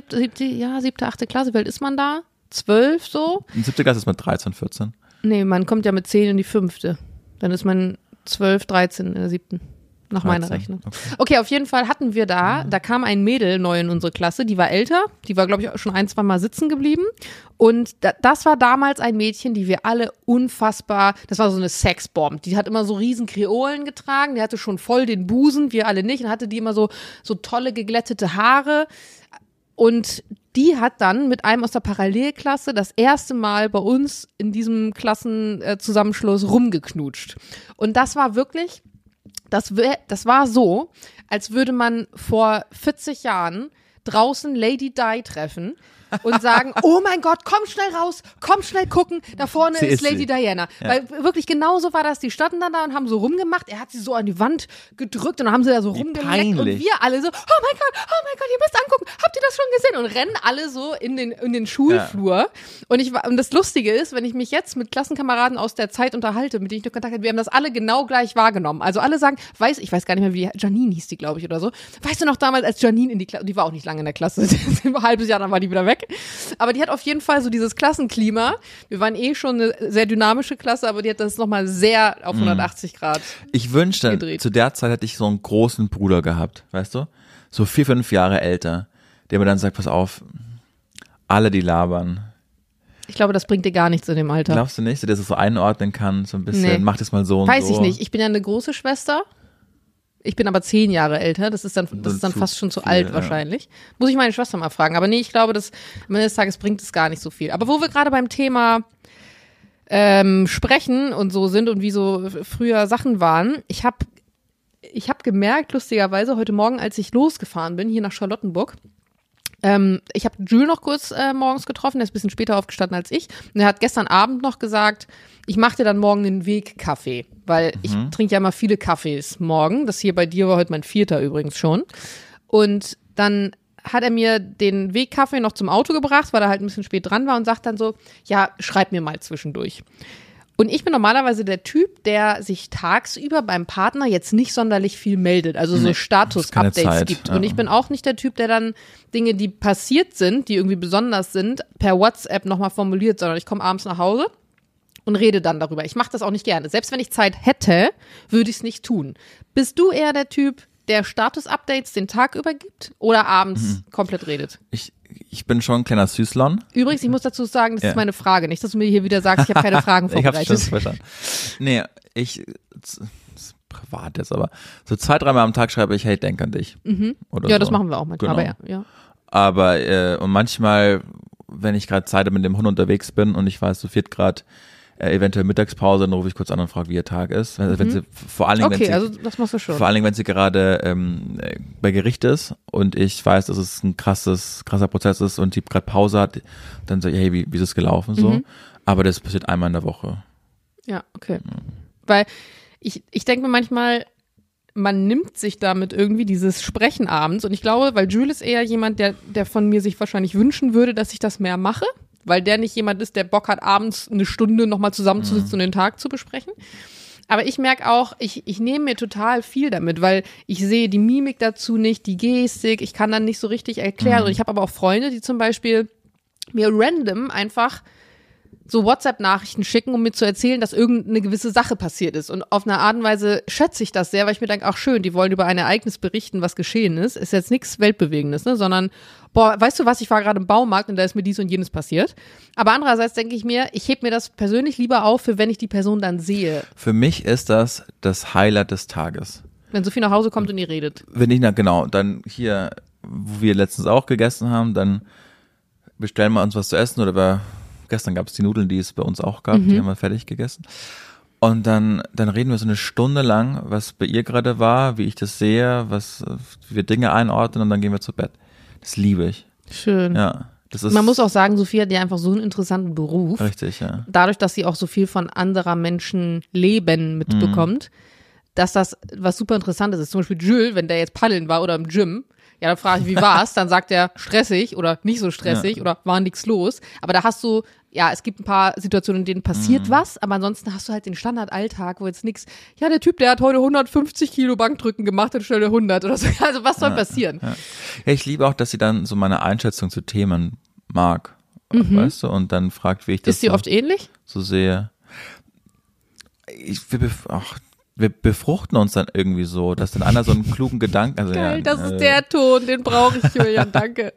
8. Klasse, wie alt ist man da? 12 so? In 7. Klasse ist man 13, 14. Nee, man kommt ja mit 10 in die 5. Dann ist man 12, 13 in der 7. Nach 13, meiner Rechnung. Okay, auf jeden Fall hatten wir da kam ein Mädel neu in unsere Klasse, die war älter, die war, glaube ich, schon 1-2 Mal sitzen geblieben und das war damals ein Mädchen, die wir alle unfassbar, das war so eine Sexbomb, die hat immer so riesen Kreolen getragen, die hatte schon voll den Busen, wir alle nicht und hatte die immer so tolle geglättete Haare und die hat dann mit einem aus der Parallelklasse das erste Mal bei uns in diesem Klassenzusammenschluss rumgeknutscht und das war wirklich... Das war so, als würde man vor 40 Jahren draußen Lady Di treffen und sagen, oh mein Gott, komm schnell raus, komm schnell gucken, da vorne ist Lady Diana. Ja. Weil wirklich genau so war das, die standen dann da und haben so rumgemacht, er hat sie so an die Wand gedrückt und dann haben sie da so rumgeleckt und wir alle so, oh mein Gott, ihr müsst angucken, habt ihr das schon gesehen? Und rennen alle so in den Schulflur. Ja. Und das Lustige ist, wenn ich mich jetzt mit Klassenkameraden aus der Zeit unterhalte, mit denen ich noch Kontakt hatte, wir haben das alle genau gleich wahrgenommen. Also alle sagen, ich weiß gar nicht mehr, wie Janine hieß die, glaube ich, oder so. Weißt du noch damals, als Janine in die Klasse, die war auch nicht lange in der Klasse, ein halbes Jahr, dann war die wieder weg. Aber die hat auf jeden Fall so dieses Klassenklima. Wir waren schon eine sehr dynamische Klasse, aber die hat das nochmal sehr auf 180 Grad Ich wünschte, gedreht. zu der Zeit hätte ich so einen großen Bruder gehabt, weißt du? So 4, 5 Jahre älter, der mir dann sagt, pass auf, alle die labern. Ich glaube, das bringt dir gar nichts in dem Alter. Glaubst du nicht, dass es so einordnen kann, so ein bisschen, mach das mal so und Weiß so? ich nicht. Ich bin ja eine große Schwester. Ich bin aber 10 Jahre älter. Das ist dann fast schon zu alt wahrscheinlich. Muss ich meine Schwester mal fragen. Aber nee, ich glaube, am Ende des Tages bringt es gar nicht so viel. Aber wo wir gerade beim Thema Sprechen und so sind und wie so früher Sachen waren, ich hab gemerkt, lustigerweise, heute Morgen, als ich losgefahren bin, hier nach Charlottenburg, ich habe Jules noch kurz morgens getroffen, der ist ein bisschen später aufgestanden als ich. Und er hat gestern Abend noch gesagt, ich mache dir dann morgen den Wegkaffee, weil ich trinke ja immer viele Kaffees morgen. Das hier bei dir war heute mein 4. übrigens schon. Und dann hat er mir den Wegkaffee noch zum Auto gebracht, weil er halt ein bisschen spät dran war und sagt dann so, ja, schreib mir mal zwischendurch. Und ich bin normalerweise der Typ, der sich tagsüber beim Partner jetzt nicht sonderlich viel meldet, also so Status-Updates gibt. Ja. Und ich bin auch nicht der Typ, der dann Dinge, die passiert sind, die irgendwie besonders sind, per WhatsApp nochmal formuliert, sondern ich komme abends nach Hause und rede dann darüber. Ich mache das auch nicht gerne. Selbst wenn ich Zeit hätte, würde ich es nicht tun. Bist du eher der Typ, der Status-Updates den Tag über gibt oder abends komplett redet? Ich bin schon ein kleiner Süßlon. Übrigens, ich muss dazu sagen, das ist meine Frage. Nicht, dass du mir hier wieder sagst, ich habe keine Fragen vorbereitet. Ich hab's schon verstanden. Nee, das ist privat jetzt, aber so 2, 3 Mal am Tag schreibe ich, hey, denk an dich. Oder ja, so. das machen wir auch manchmal. Genau. Aber Aber und manchmal, wenn ich gerade Zeit mit dem Hund unterwegs bin und ich weiß, so 4 Grad, eventuell Mittagspause, dann rufe ich kurz an und frage, wie ihr Tag ist. Wenn sie, vor allen Dingen, also das machst du schon. Vor allen Dingen, wenn sie gerade bei Gericht ist und ich weiß, dass es ein krasser Prozess ist und sie gerade Pause hat, dann sage ich, hey, wie ist es gelaufen so? Aber das passiert einmal in der Woche. Ja, okay. Weil ich denke mir manchmal, man nimmt sich damit irgendwie dieses Sprechen abends und ich glaube, weil Jules ist eher jemand, der von mir sich wahrscheinlich wünschen würde, dass ich das mehr mache. Weil der nicht jemand ist, der Bock hat, abends eine Stunde nochmal zusammenzusitzen und den Tag zu besprechen. Aber ich merke auch, ich nehme mir total viel damit, weil ich sehe die Mimik dazu nicht, die Gestik, ich kann dann nicht so richtig erklären. Und ich habe aber auch Freunde, die zum Beispiel mir random einfach so WhatsApp-Nachrichten schicken, um mir zu erzählen, dass irgendeine gewisse Sache passiert ist. Und auf eine Art und Weise schätze ich das sehr, weil ich mir denke, ach schön, die wollen über ein Ereignis berichten, was geschehen ist. Ist jetzt nichts Weltbewegendes, ne? Sondern, boah, weißt du was, ich war gerade im Baumarkt und da ist mir dies und jenes passiert. Aber andererseits denke ich mir, ich hebe mir das persönlich lieber auf, für wenn ich die Person dann sehe. Für mich ist das Highlight des Tages. Wenn Sophie nach Hause kommt und ihr redet. Wenn ich, genau, dann hier, wo wir letztens auch gegessen haben, dann bestellen wir uns was zu essen oder gestern gab es die Nudeln, die es bei uns auch gab, die haben wir fertig gegessen. Und dann reden wir so eine Stunde lang, was bei ihr gerade war, wie ich das sehe, wie wir Dinge einordnen und dann gehen wir zu Bett. Das liebe ich. Schön. Ja. Das ist Man muss auch sagen, Sophie hat ja einfach so einen interessanten Beruf. Richtig, ja. Dadurch, dass sie auch so viel von anderer Menschen Leben mitbekommt, dass das was super Interessantes ist. Zum Beispiel Jules, wenn der jetzt paddeln war oder im Gym, ja, dann frage ich, wie war's? Dann sagt er stressig oder nicht so stressig oder war nix los. Aber da hast du, ja, es gibt ein paar Situationen, in denen passiert was, aber ansonsten hast du halt den Standardalltag, wo jetzt nix, ja, der Typ, der hat heute 150 Kilo Bankdrücken gemacht und stellt 100 oder so. Also was soll passieren? Ja. Ja, ich liebe auch, dass sie dann so meine Einschätzung zu Themen mag, weißt du, und dann fragt, wie ich das Ist sie oft ähnlich? so sehe. Wir befruchten uns dann irgendwie so, dass dann einer so einen klugen Gedanken, also Geil, ja, das ist der Ton, den brauche ich, Julian, danke.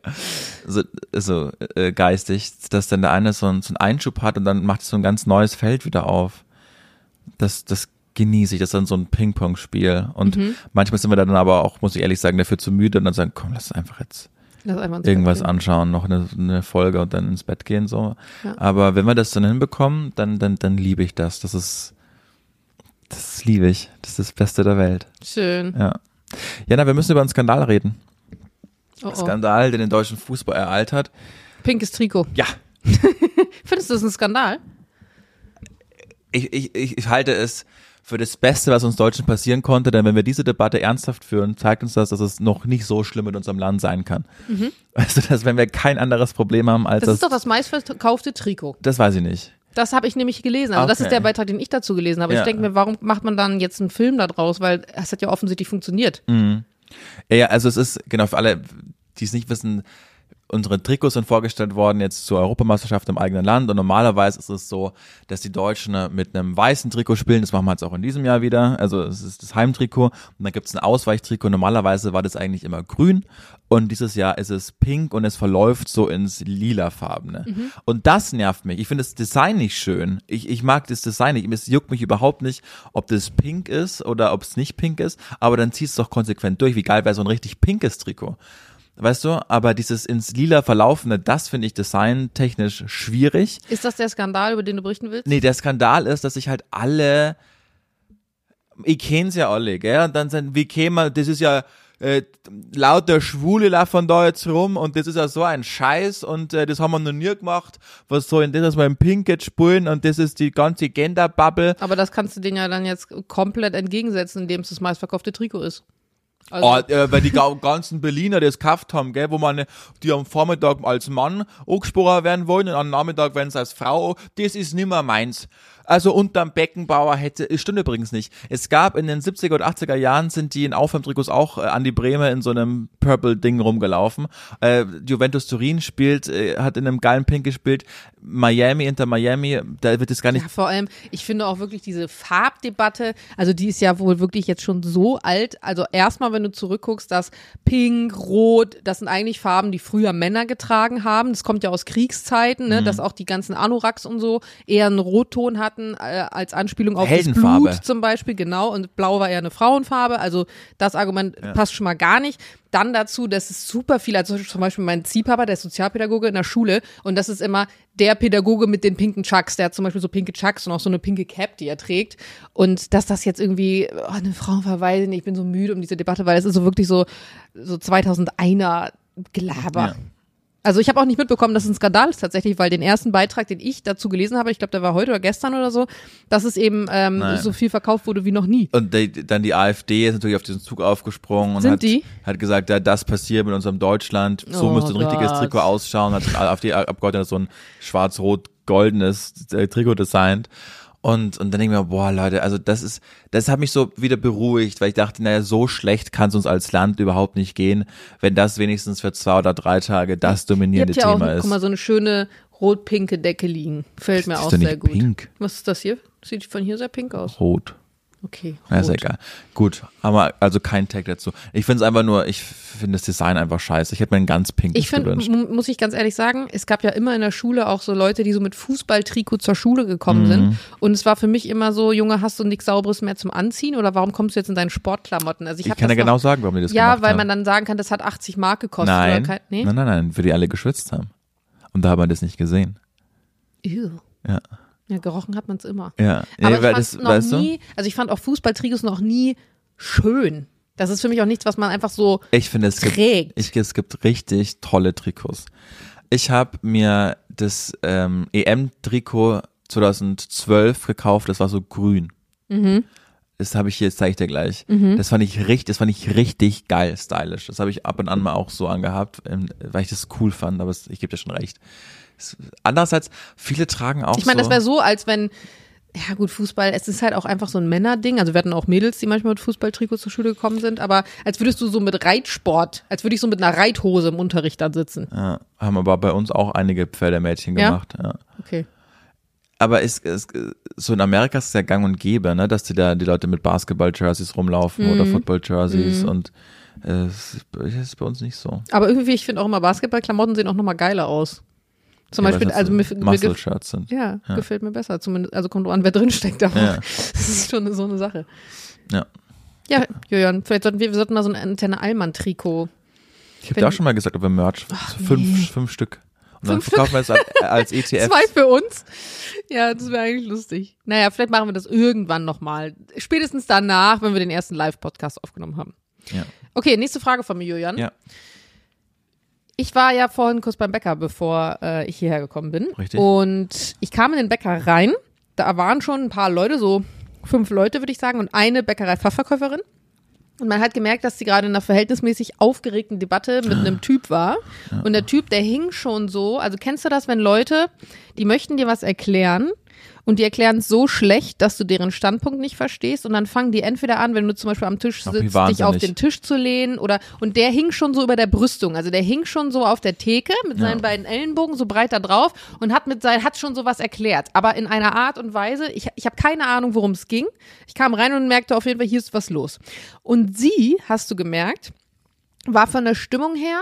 Geistig, dass dann der eine so einen Einschub hat und dann macht es so ein ganz neues Feld wieder auf. Das genieße ich, das ist dann so ein Ping-Pong-Spiel und manchmal sind wir dann aber auch, muss ich ehrlich sagen, dafür zu müde und dann sagen, komm, lass einfach jetzt irgendwas anschauen, noch eine Folge und dann ins Bett gehen, so. Ja. Aber wenn wir das dann hinbekommen, dann liebe ich das. Das liebe ich. Das ist das Beste der Welt. Schön. Ja. Jana, wir müssen über einen Skandal reden. Oh. Skandal, der den deutschen Fußball ereilt hat. Pinkes Trikot. Ja. Findest du das ein Skandal? Ich halte es für das Beste, was uns Deutschen passieren konnte, denn wenn wir diese Debatte ernsthaft führen, zeigt uns das, dass es noch nicht so schlimm mit unserem Land sein kann. Also, dass wenn wir kein anderes Problem haben als das ist doch das meistverkaufte Trikot. Das weiß ich nicht. Das habe ich nämlich gelesen. Also das ist der Beitrag, den ich dazu gelesen habe. Ich denke mir, warum macht man dann jetzt einen Film da draus? Weil es hat ja offensichtlich funktioniert. Ja, also es ist, genau, für alle, die es nicht wissen, unsere Trikots sind vorgestellt worden jetzt zur Europameisterschaft im eigenen Land und normalerweise ist es so, dass die Deutschen mit einem weißen Trikot spielen, das machen wir jetzt auch in diesem Jahr wieder, also es ist das Heimtrikot und dann gibt es ein Ausweichtrikot, normalerweise war das eigentlich immer grün und dieses Jahr ist es pink und es verläuft so ins Lilafarbene und das nervt mich, ich finde das Design nicht schön, ich mag das Design nicht, es juckt mich überhaupt nicht, ob das pink ist oder ob es nicht pink ist, aber dann ziehst du es doch konsequent durch, wie geil wäre so ein richtig pinkes Trikot. Weißt du, aber dieses ins Lila verlaufende, das finde ich designtechnisch schwierig. Ist das der Skandal, über den du berichten willst? Nee, der Skandal ist, dass sich halt alle, ich kenn's ja alle, gell, und dann sind, wie käme, das ist ja lauter Schwule laufen da jetzt rum und das ist ja so ein Scheiß und das haben wir noch nie gemacht, was soll denn das, dass wir im Pink jetzt spielen und das ist die ganze Gender-Bubble. Aber das kannst du denen ja dann jetzt komplett entgegensetzen, indem es das meistverkaufte Trikot ist. Also. Weil die ganzen Berliner das gekauft haben, gell, wo man die am Vormittag als Mann angesprochen werden wollen und am Nachmittag werden sie als Frau, das ist nimmer meins. Also unterm Beckenbauer stimmt übrigens nicht. Es gab in den 70er und 80er Jahren sind die in Aufwärmtrikots auch Andi Brehme in so einem Purple-Ding rumgelaufen. Juventus Turin hat in einem geilen Pink gespielt. Inter Miami, da wird es gar nicht. Ja, vor allem, ich finde auch wirklich diese Farbdebatte, also die ist ja wohl wirklich jetzt schon so alt. Also erstmal, wenn du zurückguckst, dass Pink, Rot, das sind eigentlich Farben, die früher Männer getragen haben. Das kommt ja aus Kriegszeiten, ne, dass auch die ganzen Anoraks und so eher einen Rotton hatten, als Anspielung auf das Blut zum Beispiel, genau, und Blau war eher eine Frauenfarbe, also das Argument passt schon mal gar nicht. Dann dazu, das ist super viel, also zum Beispiel mein Ziehpapa, der ist Sozialpädagoge in der Schule und das ist immer der Pädagoge mit den pinken Chucks, der hat zum Beispiel so pinke Chucks und auch so eine pinke Cap, die er trägt und dass das jetzt irgendwie, eine Frauenverweise, ich bin so müde um diese Debatte, weil es ist so wirklich so 2001er Gelaber. Ja. Also ich habe auch nicht mitbekommen, dass es ein Skandal ist tatsächlich, weil den ersten Beitrag, den ich dazu gelesen habe, ich glaube, der war heute oder gestern oder so, dass es eben so viel verkauft wurde wie noch nie. Und dann die AfD ist natürlich auf diesen Zug aufgesprungen und hat gesagt, ja, das passiert mit unserem Deutschland, so müsste ein richtiges Trikot ausschauen, hat AfD-Abgeordneter so ein schwarz-rot-goldenes Trikot designt. Und dann denke ich mir, boah, Leute, also das hat mich so wieder beruhigt, weil ich dachte, naja, so schlecht kann es uns als Land überhaupt nicht gehen, wenn das wenigstens für 2 oder 3 Tage das dominierende Thema ist. Guck mal, so eine schöne rot-pinke Decke liegen. Fällt mir auch sehr gut. Pink. Was ist das hier? Sieht von hier sehr pink aus. Rot. Okay. Ja, ist egal. Gut, aber also kein Tag dazu. Ich finde es einfach nur, ich finde das Design einfach scheiße. Ich hätte mir ein ganz pinkes gewünscht. Muss ich ganz ehrlich sagen, es gab ja immer in der Schule auch so Leute, die so mit Fußballtrikot zur Schule gekommen sind. Und es war für mich immer so, Junge, hast du nichts Sauberes mehr zum Anziehen oder warum kommst du jetzt in deinen Sportklamotten? Also ich kann ja genau sagen, warum die das gemacht haben. Ja, weil man dann sagen kann, das hat 80 Mark gekostet. Nein, weil die alle geschwitzt haben. Und da hat man das nicht gesehen. Ew. Ja. Ja, gerochen hat man es immer. Ja, aber ich fand auch Fußballtrikots noch nie schön. Das ist für mich auch nichts, was man einfach so trägt. Es gibt richtig tolle Trikots. Ich habe mir das EM-Trikot 2012 gekauft, das war so grün. Das habe ich hier, das zeige ich dir gleich. Das fand ich richtig geil, stylisch. Das habe ich ab und an mal auch so angehabt, weil ich das cool fand, aber ich gebe dir schon recht. Andererseits, viele tragen auch Ich meine, das wäre so, als wenn, ja gut, Fußball, es ist halt auch einfach so ein Männerding. Also wir hatten auch Mädels, die manchmal mit Fußballtrikots zur Schule gekommen sind, aber als würdest du so mit Reitsport, als würde ich so mit einer Reithose im Unterricht dann sitzen. Ja, haben aber bei uns auch einige Pferdemädchen gemacht. Ja. Okay. Aber so in Amerika ist es ja gang und gäbe, ne, dass die Leute mit Basketball-Jerseys rumlaufen oder Football-Jerseys und das ist bei uns nicht so. Aber irgendwie, ich finde auch immer, Basketballklamotten sehen auch nochmal geiler aus. Zum Beispiel, also Muscle-Shirts sind. Ja, gefällt mir besser. Zumindest, also kommt drauf an, wer drin steckt, aber das ist schon so eine Sache. Ja. Ja, Julian, vielleicht sollten mal so ein Antenne Allmann-Trikot. Ich habe dir auch schon mal gesagt, ob wir Merch, fünf Stück. Und dann verkaufen wir es als ETF. 2 für uns? Ja, das wäre eigentlich lustig. Naja, vielleicht machen wir das irgendwann nochmal. Spätestens danach, wenn wir den ersten Live-Podcast aufgenommen haben. Ja. Okay, nächste Frage von mir, Julian. Ja. Ich war ja vorhin kurz beim Bäcker, bevor ich hierher gekommen bin. Richtig. Und ich kam in den Bäcker rein, da waren schon ein paar Leute, so 5 Leute, würde ich sagen, und eine Bäckerei-Fachverkäuferin. Und man hat gemerkt, dass sie gerade in einer verhältnismäßig aufgeregten Debatte mit einem Typ war. Und der Typ, der hing schon so, also kennst du das, wenn Leute, die möchten dir was erklären und die erklären es so schlecht, dass du deren Standpunkt nicht verstehst und dann fangen die entweder an, wenn du zum Beispiel am Tisch sitzt, dich auf den Tisch zu lehnen und der hing schon so über der Brüstung, also der hing schon so auf der Theke mit seinen beiden Ellenbogen so breit da drauf und hat schon sowas erklärt, aber in einer Art und Weise, ich habe keine Ahnung, worum es ging. Ich kam rein und merkte auf jeden Fall, hier ist was los. Und sie, hast du gemerkt, war von der Stimmung her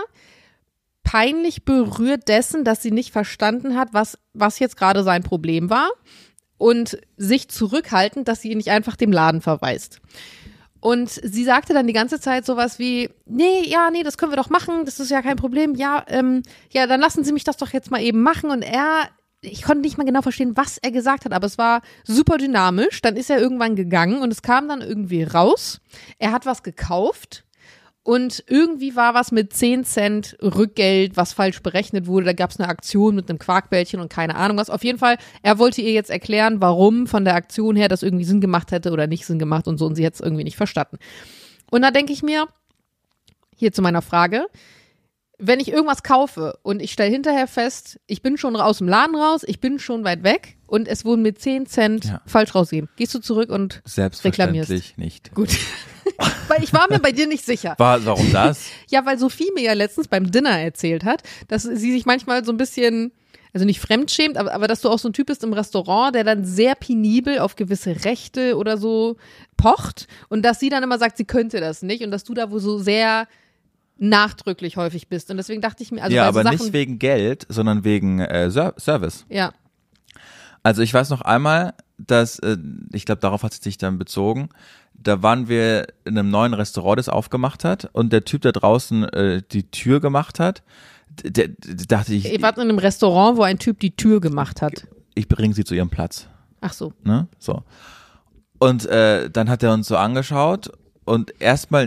peinlich berührt dessen, dass sie nicht verstanden hat, was jetzt gerade sein Problem war und sich zurückhaltend, dass sie ihn nicht einfach dem Laden verweist. Und sie sagte dann die ganze Zeit sowas wie, nee, das können wir doch machen, das ist ja kein Problem, dann lassen Sie mich das doch jetzt mal eben machen. Und ich konnte nicht mal genau verstehen, was er gesagt hat, aber es war super dynamisch. Dann ist er irgendwann gegangen und es kam dann irgendwie raus. Er hat was gekauft. Und irgendwie war was mit 10 Cent Rückgeld, was falsch berechnet wurde. Da gab es eine Aktion mit einem Quarkbällchen und keine Ahnung was. Auf jeden Fall, er wollte ihr jetzt erklären, warum von der Aktion her das irgendwie Sinn gemacht hätte oder nicht Sinn gemacht und so. Und sie hätte es irgendwie nicht verstanden. Und da denke ich mir, hier zu meiner Frage, wenn ich irgendwas kaufe und ich stelle hinterher fest, ich bin schon aus dem Laden raus, ich bin schon weit weg und es wurden mir 10 Cent falsch rausgegeben. Gehst du zurück und selbstverständlich reklamierst? Nicht. Gut. Weil ich war mir bei dir nicht sicher. Warum das? Ja, weil Sophie mir ja letztens beim Dinner erzählt hat, dass sie sich manchmal so ein bisschen, also nicht fremdschämt, aber dass du auch so ein Typ bist im Restaurant, der dann sehr penibel auf gewisse Rechte oder so pocht und dass sie dann immer sagt, sie könnte das nicht und dass du da wohl so sehr nachdrücklich häufig bist. Und deswegen dachte ich mir, also ja, bei aber so Sachen, nicht wegen Geld, sondern wegen Service. Ja. Also ich weiß noch einmal, dass, ich glaube, darauf hat es sich dann bezogen, da waren wir in einem neuen Restaurant, das aufgemacht hat und der Typ, der draußen die Tür gemacht hat, der dachte ich... Ihr wart in einem Restaurant, wo ein Typ die Tür gemacht hat. Ich bringe sie zu ihrem Platz. Ach so. Ne? So. Und dann hat er uns so angeschaut und erstmal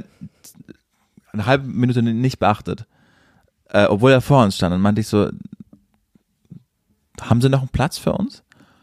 eine halbe Minute nicht beachtet, obwohl er vor uns stand. Und meinte ich so, haben Sie noch einen Platz für uns?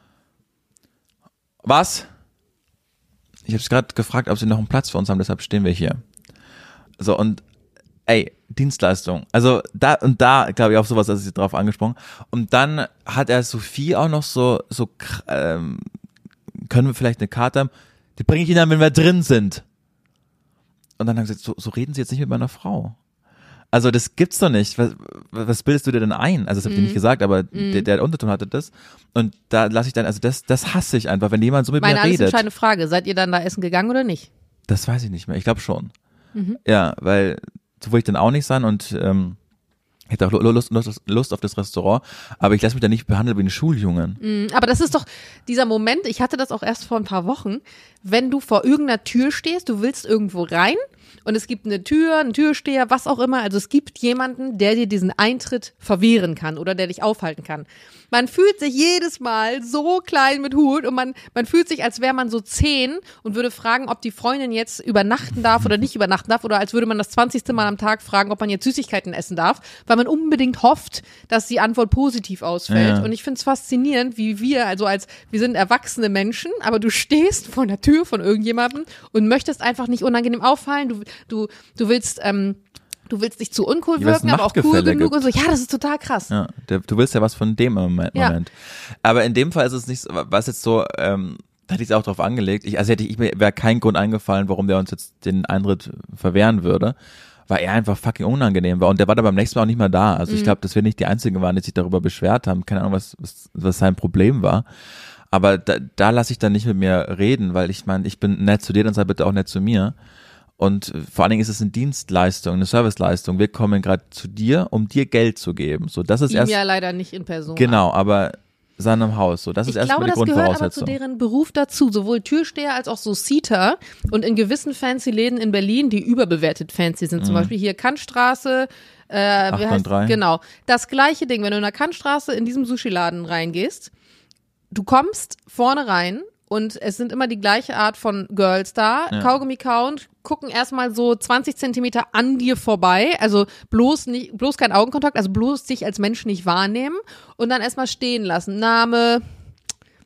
Was? Ich habe gerade gefragt, ob Sie noch einen Platz für uns haben, deshalb stehen wir hier. So, und Dienstleistung. Also da glaube ich auf sowas, dass ich drauf angesprochen. Und dann hat er Sophie auch noch so können wir vielleicht eine Karte haben? Die bringe ich Ihnen dann, wenn wir drin sind. Und dann haben sie gesagt, so reden Sie jetzt nicht mit meiner Frau. Also das gibt's doch nicht. Was bildest du dir denn ein? Also das habe ich dir nicht gesagt, aber der Unterton hatte das. Und da lasse ich dann, also das hasse ich einfach, wenn jemand so mit mir redet. Meine alles entscheidende Frage, seid ihr dann da essen gegangen oder nicht? Das weiß ich nicht mehr, ich glaube schon. Ja, weil so wollte ich dann auch nicht sein und ich hätte auch Lust auf das Restaurant, aber ich lasse mich da nicht behandeln wie ein Schuljungen. Aber das ist doch dieser Moment, ich hatte das auch erst vor ein paar Wochen, wenn du vor irgendeiner Tür stehst, du willst irgendwo rein und es gibt eine Tür, einen Türsteher, was auch immer, also es gibt jemanden, der dir diesen Eintritt verwehren kann oder der dich aufhalten kann. Man fühlt sich jedes Mal so klein mit Hut und man fühlt sich, als wäre man so 10 und würde fragen, ob die Freundin jetzt übernachten darf oder nicht übernachten darf oder als würde man das 20. Mal am Tag fragen, ob man jetzt Süßigkeiten essen darf, weil man unbedingt hofft, dass die Antwort positiv ausfällt. Ja. Und ich finde es faszinierend, wie wir sind erwachsene Menschen, aber du stehst vor der Tür von irgendjemandem und möchtest einfach nicht unangenehm auffallen, du willst nicht zu uncool wirken, aber auch cool genug und so. Ja, das ist total krass. Ja, du willst ja was von dem Moment. Ja. Aber in dem Fall ist es nicht, was jetzt so, da hätte ich es auch drauf angelegt. Wäre kein Grund eingefallen, warum der uns jetzt den Eintritt verwehren würde, weil er einfach fucking unangenehm war. Und der war dann beim nächsten Mal auch nicht mehr da. Also ich glaube, dass wir nicht die Einzigen waren, die sich darüber beschwert haben. Keine Ahnung, was sein Problem war. Aber da lasse ich dann nicht mit mir reden, weil ich meine, ich bin nett zu dir, dann sei bitte auch nett zu mir. Und vor allen Dingen ist es eine Dienstleistung, eine Serviceleistung. Wir kommen gerade zu dir, um dir Geld zu geben. So, das ist ihm ja leider nicht in Person. Genau, aber seinem Haus. So, das ist erstmal die Grundvoraussetzung. Ich glaube, das gehört aber zu deren Beruf dazu. Sowohl Türsteher als auch so Seater. Und in gewissen fancy Läden in Berlin, die überbewertet fancy sind. Zum Beispiel hier Kantstraße. 893. Genau. Das gleiche Ding, wenn du in der Kantstraße in diesem Sushi-Laden reingehst, du kommst vorne rein. Und es sind immer die gleiche Art von Girls da, Kaugummi kauen, gucken erstmal so 20 Zentimeter an dir vorbei, also bloß kein Augenkontakt, also bloß dich als Mensch nicht wahrnehmen und dann erstmal stehen lassen. Name,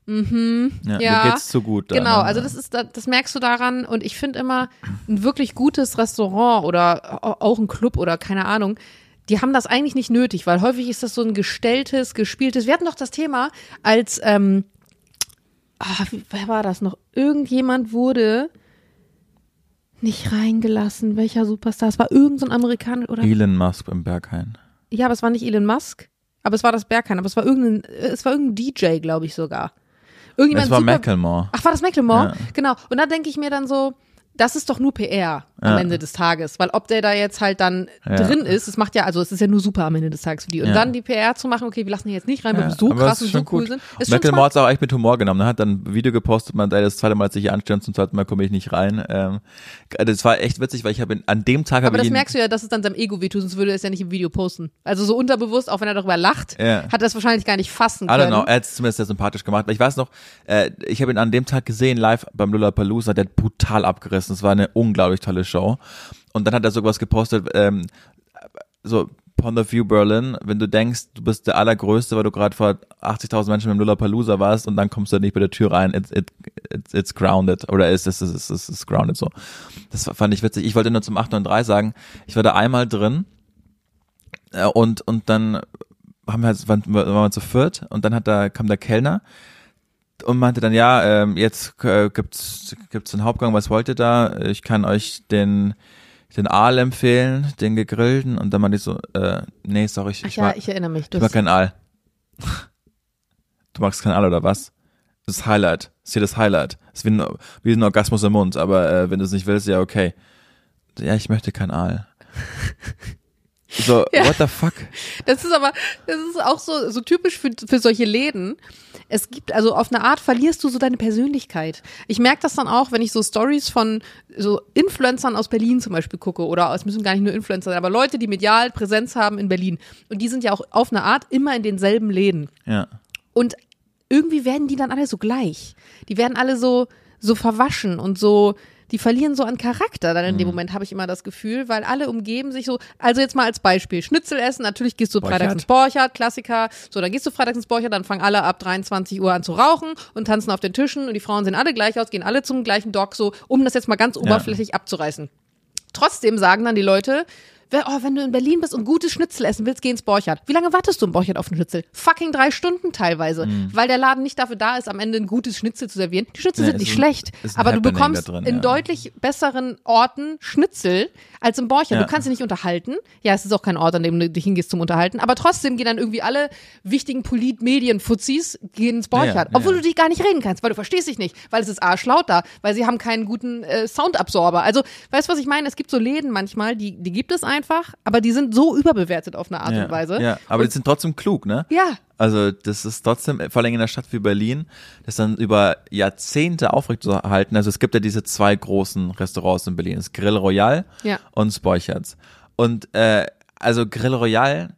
Mir geht's zu gut. Genau, also das merkst du daran und ich finde immer ein wirklich gutes Restaurant oder auch ein Club oder keine Ahnung, die haben das eigentlich nicht nötig, weil häufig ist das so ein gestelltes, gespieltes. Wir hatten doch das Thema, als, wer war das noch? Irgendjemand wurde nicht reingelassen. Welcher Superstar? Es war irgend so ein Amerikaner oder? Elon Musk im Berghain. Ja, aber es war nicht Elon Musk, aber es war das Berghain, aber es war irgendein DJ, glaube ich sogar. Das war Macklemore. Ach, war das Macklemore? Ja. Genau. Und da denke ich mir dann so, das ist doch nur PR am Ende des Tages, weil ob der da jetzt halt dann drin ist, es ist ja nur super am Ende des Tages für die. Und dann die PR zu machen, okay, wir lassen ihn jetzt nicht rein, weil wir so krass und so cool sind. Macklemore hat es auch echt mit Humor genommen. Er hat dann ein Video gepostet, man, das zweite Mal, als ich hier anstehe, zum zweiten Mal komme ich nicht rein. Das war echt witzig, weil an dem Tag aber das merkst du ja, dass es dann seinem Ego wehtut, sonst würde er es ja nicht im Video posten. Also so unterbewusst, auch wenn er darüber lacht, hat er es wahrscheinlich gar nicht fassen können. I don't know, er hat es zumindest sehr sympathisch gemacht. Aber ich weiß noch, ich habe ihn an dem Tag gesehen, live beim Lollapalooza, der hat brutal abgerissen. Es war eine unglaublich tolle Show. Und dann hat er sowas gepostet, so Point of View Berlin, wenn du denkst, du bist der Allergrößte, weil du gerade vor 80.000 Menschen beim Lollapalooza warst und dann kommst du nicht bei der Tür rein, it's grounded. Oder it's grounded so. Das fand ich witzig. Ich wollte nur zum 893 sagen, ich war da einmal drin und dann waren wir zu viert und dann kam der Kellner und meinte dann, jetzt gibt's den Hauptgang, was wollt ihr da? Ich kann euch den Aal empfehlen, den gegrillten. Und dann meinte ich so, nee, sorry, ich erinnere mich. Ich mag keinen Aal. Du magst keinen Aal oder was? Das ist Highlight. Das ist hier das Highlight. Das ist wie ein Orgasmus im Mund, aber wenn du es nicht willst, ja okay. Ja, ich möchte keinen Aal. So, what the fuck? Das ist auch so typisch für solche Läden. Es gibt, also auf eine Art verlierst du so deine Persönlichkeit. Ich merke das dann auch, wenn ich so Stories von so Influencern aus Berlin zum Beispiel gucke oder es müssen gar nicht nur Influencer sein, aber Leute, die medial Präsenz haben in Berlin. Und die sind ja auch auf eine Art immer in denselben Läden. Ja. Und irgendwie werden die dann alle so gleich. Die werden alle so verwaschen und so, die verlieren so an Charakter dann in dem Moment, habe ich immer das Gefühl, weil alle umgeben sich so, also jetzt mal als Beispiel, Schnitzel essen, natürlich gehst du freitags ins Borchardt, Klassiker, so, dann gehst du freitags ins Borchardt, dann fangen alle ab 23 Uhr an zu rauchen und tanzen auf den Tischen und die Frauen sehen alle gleich aus, gehen alle zum gleichen Dock, so, um das jetzt mal ganz oberflächlich abzureißen. Trotzdem sagen dann die Leute, wenn du in Berlin bist und gutes Schnitzel essen willst, geh ins Borchardt. Wie lange wartest du im Borchardt auf den Schnitzel? Fucking 3 Stunden teilweise, weil der Laden nicht dafür da ist, am Ende ein gutes Schnitzel zu servieren. Die Schnitzel sind nicht schlecht, aber du bekommst in deutlich besseren Orten Schnitzel als im Borchardt. Du kannst dich nicht unterhalten. Ja, es ist auch kein Ort, an dem du dich hingehst zum Unterhalten, aber trotzdem gehen dann irgendwie alle wichtigen Polit-Medien-Fuzis gehen ins Borchardt, obwohl du die gar nicht reden kannst, weil du verstehst dich nicht, weil es ist arschlaut da, weil sie haben keinen guten Soundabsorber. Also, weißt du, was ich meine? Es gibt so Läden manchmal, die gibt es einfach, aber die sind so überbewertet auf eine Art und Weise. Ja, aber die sind trotzdem klug, ne? Ja. Also das ist trotzdem, vor allem in einer Stadt wie Berlin, das dann über Jahrzehnte aufrechtzuerhalten. Also es gibt ja diese 2 großen Restaurants in Berlin, das Grill Royal und das Borchardt. Und also Grill Royal,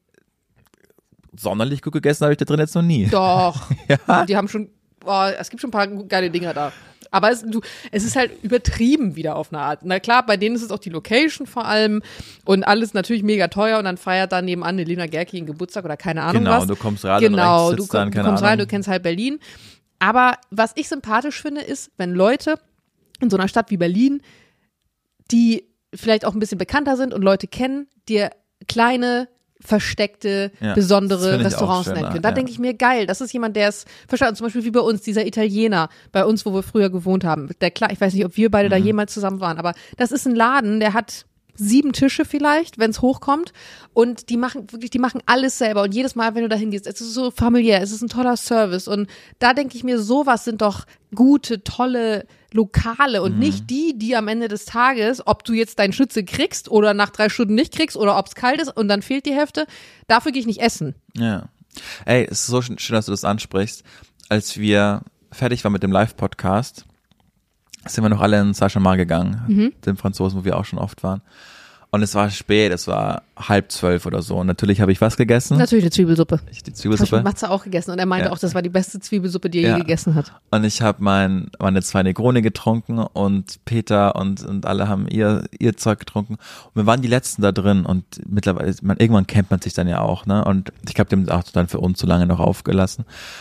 sonderlich gut gegessen habe ich da drin jetzt noch nie. Doch. Die haben schon, es gibt schon ein paar geile Dinger da. Aber es ist halt übertrieben wieder auf eine Art. Na klar, bei denen ist es auch die Location vor allem und alles natürlich mega teuer und dann feiert da nebenan eine Lena Gerke einen Geburtstag oder keine Ahnung was. Genau, du kommst rein und rechts sitzt dann, keine Ahnung. Du kommst rein, du kennst halt Berlin. Aber was ich sympathisch finde, ist, wenn Leute in so einer Stadt wie Berlin, die vielleicht auch ein bisschen bekannter sind und Leute kennen, dir kleine versteckte, besondere Restaurants nennen können. Da denke ich mir, geil, das ist jemand, der es verstanden, zum Beispiel wie bei uns, dieser Italiener, bei uns, wo wir früher gewohnt haben. Ich weiß nicht, ob wir beide da jemals zusammen waren, aber das ist ein Laden, der hat 7 Tische vielleicht, wenn es hochkommt und die machen alles selber und jedes Mal, wenn du da hingehst, es ist so familiär, es ist ein toller Service und da denke ich mir, sowas sind doch gute, tolle Lokale und nicht die am Ende des Tages, ob du jetzt deinen Schnitzel kriegst oder nach 3 Stunden nicht kriegst oder ob es kalt ist und dann fehlt die Hälfte, dafür gehe ich nicht essen. Ja. Ey, es ist so schön, dass du das ansprichst. Als wir fertig waren mit dem Live-Podcast, sind wir noch alle in Saint-Chamond gegangen, dem Franzosen, wo wir auch schon oft waren. Und es war spät, es war 11:30 oder so. Und natürlich habe ich was gegessen. Natürlich eine Zwiebelsuppe. Die Zwiebelsuppe. Habe ich mit Matze auch gegessen. Und er meinte auch, das war die beste Zwiebelsuppe, die er je gegessen hat. Und ich habe meine 2 Negroni getrunken und Peter und alle haben ihr Zeug getrunken. Und wir waren die Letzten da drin und mittlerweile, irgendwann kennt man sich dann ja auch, ne? Und ich habe dem auch dann für uns zu lange noch aufgelassen.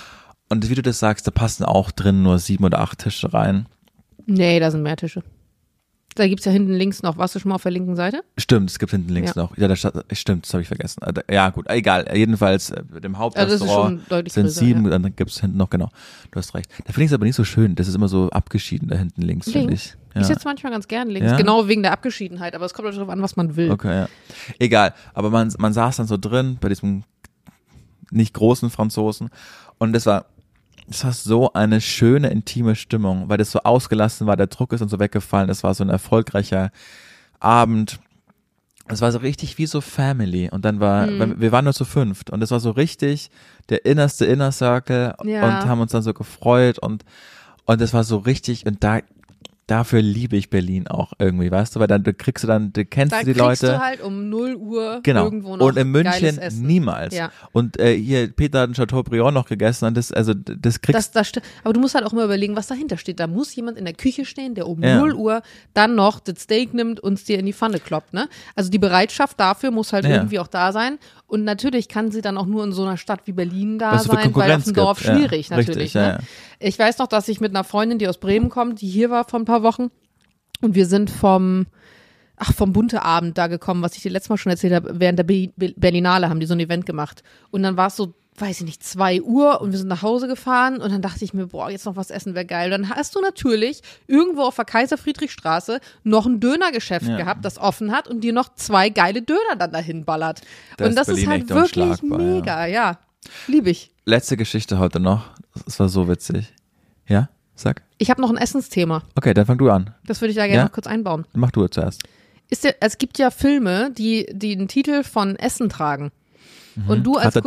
Und wie du das sagst, da passen auch drin nur 7 oder 8 Tische rein. Nee, da sind mehr Tische. Da gibt's ja hinten links noch, warst du schon mal auf der linken Seite? Stimmt, es gibt hinten links noch. Ja, stimmt, das habe ich vergessen. Ja, gut, egal. Jedenfalls, dem Hauptrestaurant sind 7, ja. Dann gibt's hinten noch, genau. Du hast recht. Da finde ich es aber nicht so schön. Das ist immer so abgeschieden, da hinten links, finde ich. Ja. Ich sitze manchmal ganz gern links, genau wegen der Abgeschiedenheit, aber es kommt darauf an, was man will. Okay, ja. Egal, aber man saß dann so drin bei diesem nicht großen Franzosen und es war so eine schöne, intime Stimmung, weil das so ausgelassen war, der Druck ist und so weggefallen, es war so ein erfolgreicher Abend. Es war so richtig wie so Family und dann wir waren nur zu 5 und es war so richtig der innerste Inner Circle und haben uns dann so gefreut und es war so richtig und dafür liebe ich Berlin auch irgendwie, weißt du, weil dann du kennst die Leute. Da kriegst du halt um 0 Uhr genau. irgendwo noch und in München Essen. Niemals. Ja. Und hier Peter hat ein Chateaubriand noch gegessen und das kriegst das aber du musst halt auch immer überlegen, was dahinter steht. Da muss jemand in der Küche stehen, der um 0 Uhr dann noch das Steak nimmt und es dir in die Pfanne kloppt, ne? Also die Bereitschaft dafür muss halt irgendwie auch da sein. Und natürlich kann sie dann auch nur in so einer Stadt wie Berlin da sein, weil auf dem Dorf schwierig natürlich. Richtig, ne? Ich weiß noch, dass ich mit einer Freundin, die aus Bremen kommt, die hier war vor ein paar Wochen und wir sind vom Bunte Abend da gekommen, was ich dir letztes Mal schon erzählt habe, während der Berlinale haben die so ein Event gemacht und dann war es so, weiß ich nicht, 2 Uhr und wir sind nach Hause gefahren und dann dachte ich mir, boah, jetzt noch was essen wäre geil. Und dann hast du natürlich irgendwo auf der Kaiser-Friedrich-Straße noch ein Dönergeschäft gehabt, das offen hat und dir noch 2 geile Döner dann dahin ballert. Und das ist halt wirklich mega, ja. Liebe ich. Letzte Geschichte heute noch. Das war so witzig. Ja? Sag. Ich habe noch ein Essensthema. Okay, dann fang du an. Das würde ich da gerne noch kurz einbauen. Mach du zuerst. Es gibt ja Filme, die den Titel von Essen tragen. Und du als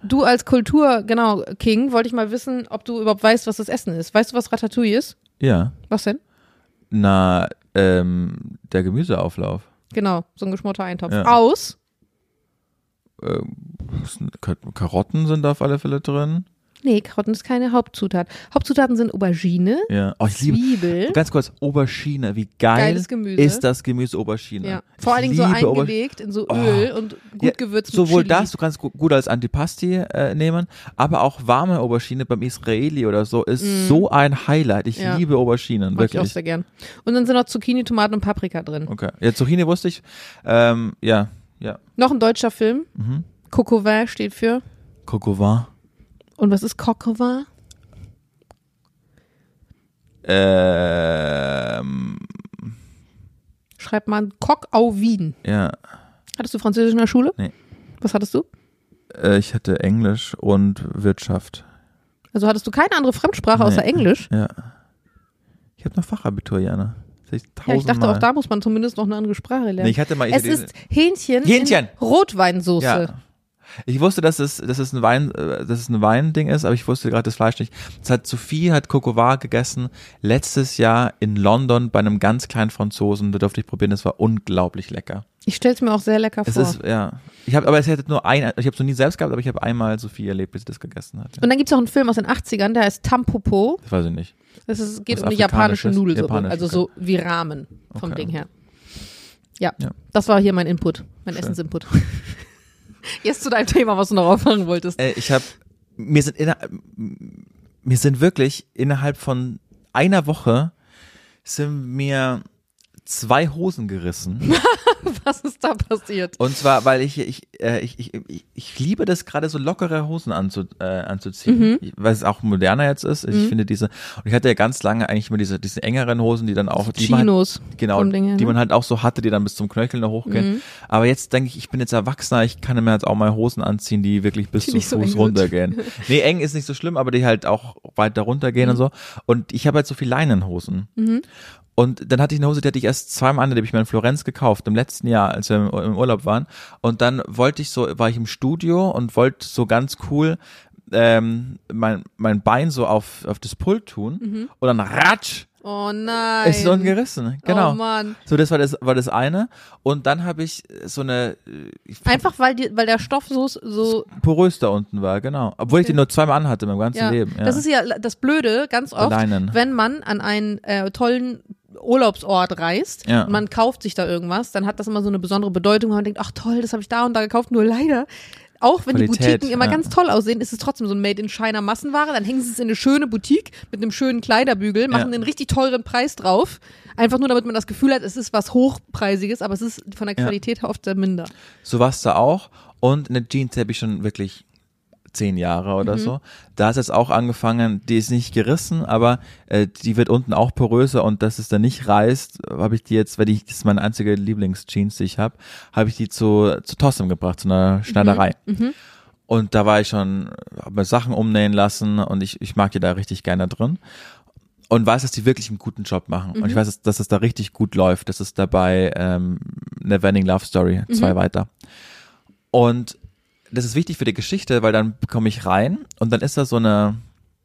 King, wollte ich mal wissen, ob du überhaupt weißt, was das Essen ist. Weißt du, was Ratatouille ist? Ja. Was denn? Na, der Gemüseauflauf. Genau, so ein geschmorter Eintopf. Ja. Aus? Karotten sind da auf alle Fälle drin. Nee, Karotten ist keine Hauptzutat. Hauptzutaten sind Aubergine, Zwiebel. Ganz kurz, Aubergine, wie geil ist das Gemüse Aubergine? Ja. Vor allen Dingen so eingelegt in so Öl und gut gewürzt mit sowohl Chili. Das, du kannst gut als Antipasti nehmen, aber auch warme Aubergine beim Israeli oder so ist so ein Highlight. Ich liebe Auberginen, wirklich. Mag ich auch sehr gern. Und dann sind noch Zucchini, Tomaten und Paprika drin. Okay, ja, Zucchini wusste ich. Ja. Noch ein deutscher Film. Coq au vin steht für? Coq au vin. Und was ist Coq au vin? Schreib mal Coq au vin. Ja. Hattest du Französisch in der Schule? Nee. Was hattest du? Ich hatte Englisch und Wirtschaft. Also hattest du keine andere Fremdsprache außer Englisch? Ja. Ich habe noch Fachabitur, Jana. Ich dachte, auch da muss man zumindest noch eine andere Sprache lernen. Nee, ich hatte mal, es ist Hähnchen in Rotweinsoße. Ja. Ich wusste, dass es ein Weinding ist, aber ich wusste gerade das Fleisch nicht. Sophie hat Coq au vin gegessen letztes Jahr in London bei einem ganz kleinen Franzosen. Da durfte ich probieren, das war unglaublich lecker. Ich stelle es mir auch sehr lecker vor. Ich habe es noch nie selbst gehabt, aber ich habe einmal Sophie erlebt, bis sie das gegessen hat. Ja. Und dann gibt es auch einen Film aus den 80ern, der heißt Tampopo. Das weiß ich nicht. Geht um eine japanische Nudelsuppe, also so wie Ramen vom Ding her. Ja, das war hier mein Input, mein Essensinput. Jetzt zu deinem Thema, was du noch aufmachen wolltest. Mir sind wirklich innerhalb von einer Woche sind mir 2 Hosen gerissen. Was ist da passiert? Und zwar, weil ich liebe das gerade so lockere Hosen anzuziehen, weil es auch moderner jetzt ist. Ich finde und ich hatte ja ganz lange eigentlich immer diese engeren Hosen, die dann auch, die man halt auch so hatte, die dann bis zum Knöchel noch hochgehen. Aber jetzt denke ich bin jetzt Erwachsener, ich kann mir jetzt auch mal Hosen anziehen, die wirklich bis zum Fuß runtergehen. Nee, eng ist nicht so schlimm, aber die halt auch weiter runtergehen und so. Und ich habe halt so viel Leinenhosen. Und dann hatte ich eine Hose, die hatte ich erst zweimal an, die habe ich mir in Florenz gekauft, im letzten Jahr, als wir im Urlaub waren. Und dann war ich im Studio und wollte so ganz cool mein Bein so auf das Pult tun und dann ratsch. Oh nein. Ist so ein gerissen, genau. Oh Mann. So, das war das eine. Und dann habe ich so eine... Einfach weil der Stoff so porös da unten war, genau. Obwohl ich den nur zweimal anhatte in meinem ganzen Leben. Ja. Das ist ja das Blöde, ganz oft, wenn man an einen tollen Urlaubsort reist und man kauft sich da irgendwas, dann hat das immer so eine besondere Bedeutung und man denkt, ach toll, das habe ich da und da gekauft, nur leider auch wenn Qualität, die Boutiquen immer ja. ganz toll aussehen, ist es trotzdem so ein Made in China Massenware. Dann hängen sie es in eine schöne Boutique mit einem schönen Kleiderbügel, machen einen richtig teuren Preis drauf. Einfach nur, damit man das Gefühl hat, es ist was Hochpreisiges, aber es ist von der Qualität her oft sehr minder. So was da auch. Und eine Jeans habe ich schon wirklich 10 Jahre oder so. Da ist jetzt auch angefangen, die ist nicht gerissen, aber die wird unten auch poröser und dass es dann nicht reißt, habe ich die jetzt, das ist meine einzige Lieblingsjeans, die ich habe ich die zu Tossem gebracht, zu einer Schneiderei. Und da war ich schon, habe mir Sachen umnähen lassen und ich mag die da richtig gerne drin. Und weiß, dass die wirklich einen guten Job machen. Und ich weiß, dass es da richtig gut läuft. Das ist dabei Neverending Love Story 2 weiter. Und das ist wichtig für die Geschichte, weil dann komme ich rein und dann ist da so eine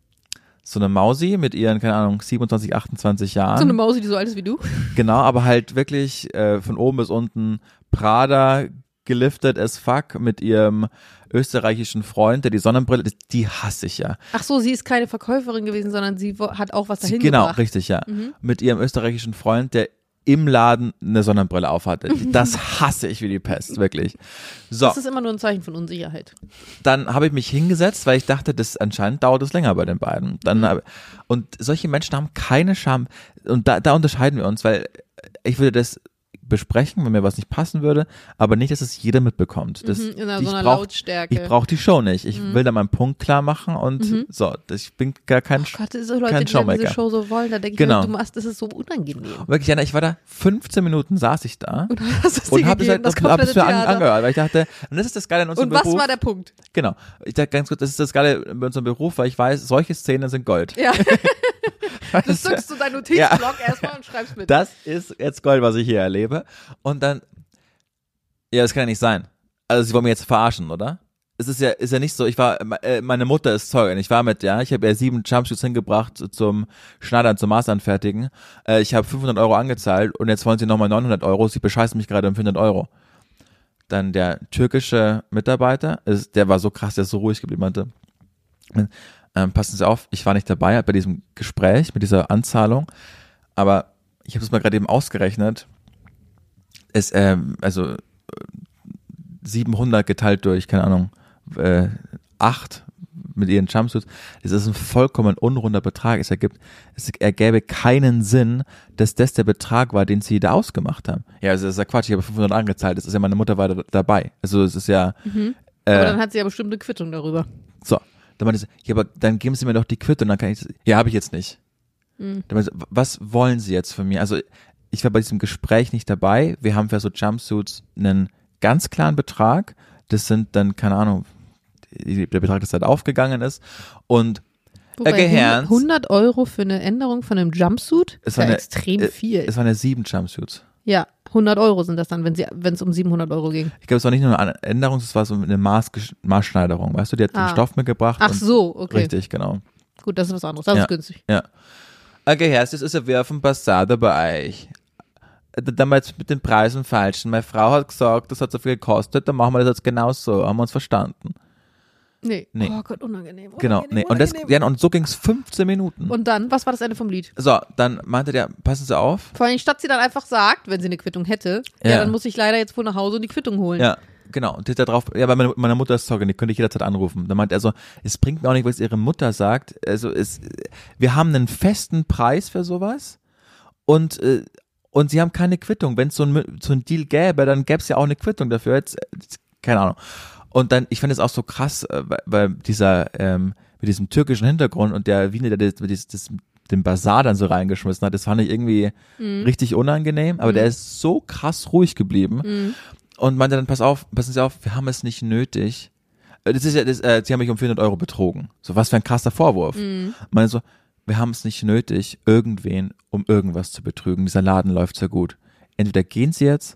Mausi mit ihren, keine Ahnung, 27, 28 Jahren. So eine Mausi, die so alt ist wie du. Genau, aber halt wirklich von oben bis unten Prada geliftet as fuck mit ihrem österreichischen Freund, der die Sonnenbrille, die hasse ich ja. Ach so, sie ist keine Verkäuferin gewesen, sondern sie hat auch was dahin Genau, gebracht. richtig, ja. Mit ihrem österreichischen Freund, der im Laden eine Sonnenbrille aufhatte. Das hasse ich wie die Pest, wirklich. So. Das ist immer nur ein Zeichen von Unsicherheit. Dann habe ich mich hingesetzt, weil ich dachte, das anscheinend dauert es länger bei den beiden. Und solche Menschen haben keine Scham. Und da unterscheiden wir uns, weil ich würde das besprechen, wenn mir was nicht passen würde, aber nicht, dass es jeder mitbekommt. Das, In so einer Lautstärke. Ich brauche die Show nicht. Ich will da meinen Punkt klar machen und so. Ich bin gar kein Gott, so Leute, die Showmaker. diese Show so wollen, da denke ich Genau. mir, du machst, das ist so unangenehm. Wirklich, Jana, ich war da 15 Minuten saß ich da Und habe es komplette mir Theater. angehört, weil ich dachte, und das ist das Geile in unserem Und was Beruf. war der Punkt? Genau. Ich dachte ganz kurz, das ist das Geile bei unserem Beruf, weil ich weiß, solche Szenen sind Gold. Ja. Du zückst so deinen Notizblock erstmal und schreibst mit. Das ist jetzt Gold, was ich hier erlebe. Und dann, ja, das kann ja nicht sein. Also sie wollen mich jetzt verarschen, oder? Es ist ja nicht so, meine Mutter ist Zeugin, ich habe ihr 7 Jumpsuits hingebracht zum Schneidern, zum Maßanfertigen. Ich habe 500 € angezahlt und jetzt wollen sie nochmal 900 €, sie bescheißen mich gerade um 400 €. Dann der türkische Mitarbeiter, der war so krass, der ist so ruhig geblieben, meinte, passen Sie auf, ich war nicht dabei bei diesem Gespräch mit dieser Anzahlung, aber ich habe es mal gerade eben ausgerechnet, ist 700 geteilt durch, keine Ahnung, 8 mit ihren Jumpsuits, das ist ein vollkommen unrunder Betrag. Es ergäbe keinen Sinn, dass das der Betrag war, den sie da ausgemacht haben. Ja, also das ist ja Quatsch, ich habe 500 angezahlt, das ist ja, meine Mutter war dabei. Also es ist ja... Aber dann hat sie ja bestimmt eine Quittung darüber. So, dann meinte sie, ja, aber dann geben Sie mir doch die Quittung, dann kann ich... Ja, habe ich jetzt nicht. Dann meinte sie, was wollen Sie jetzt von mir? Also ich war bei diesem Gespräch nicht dabei, wir haben für so Jumpsuits einen ganz klaren Betrag, das sind dann, keine Ahnung, der Betrag, das halt aufgegangen ist und Wobei 100 € für eine Änderung von einem Jumpsuit ist ja extrem viel. Es waren ja 7 Jumpsuits. Ja, 100 € sind das dann, wenn es um 700 € ging. Ich glaube, es war nicht nur eine Änderung, es war so eine Maßschneiderung, weißt du, die hat den Stoff mitgebracht. Ach so, okay. Richtig, genau. Gut, das ist was anderes, das ist günstig. Ja. Okay, Herr, das ist ja wer vom Passat bei euch. Damals mit den Preisen falschen. Meine Frau hat gesagt, das hat so viel gekostet, dann machen wir das jetzt genau so. Haben wir uns verstanden? Nee. Nee. Oh Gott, unangenehm. Genau, nee. Und so ging es 15 Minuten. Und dann, was war das Ende vom Lied? So, dann meinte der, passen Sie auf. Vor allem, statt sie dann einfach sagt, wenn sie eine Quittung hätte, ja, dann muss ich leider jetzt wohl nach Hause und die Quittung holen. Ja, genau. Und da drauf, ja, bei meiner Mutter ist Zeugin, die könnte ich jederzeit anrufen. Dann meint er so, es bringt mir auch nicht, was ihre Mutter sagt. Also wir haben einen festen Preis für sowas und sie haben keine Quittung. Wenn es so ein Deal gäbe, dann gäbe es ja auch eine Quittung dafür. Jetzt, keine Ahnung. Und dann, ich fand es auch so krass, weil mit diesem türkischen Hintergrund und der Wiener, der den Basar dann so reingeschmissen hat, das fand ich irgendwie richtig unangenehm, aber der ist so krass ruhig geblieben und meinte dann, passen Sie auf, wir haben es nicht nötig. Das ist ja, Sie haben mich um 400 € betrogen. So, was für ein krasser Vorwurf. Meinte so, wir haben es nicht nötig, irgendwen um irgendwas zu betrügen. Dieser Laden läuft sehr gut. Entweder gehen Sie jetzt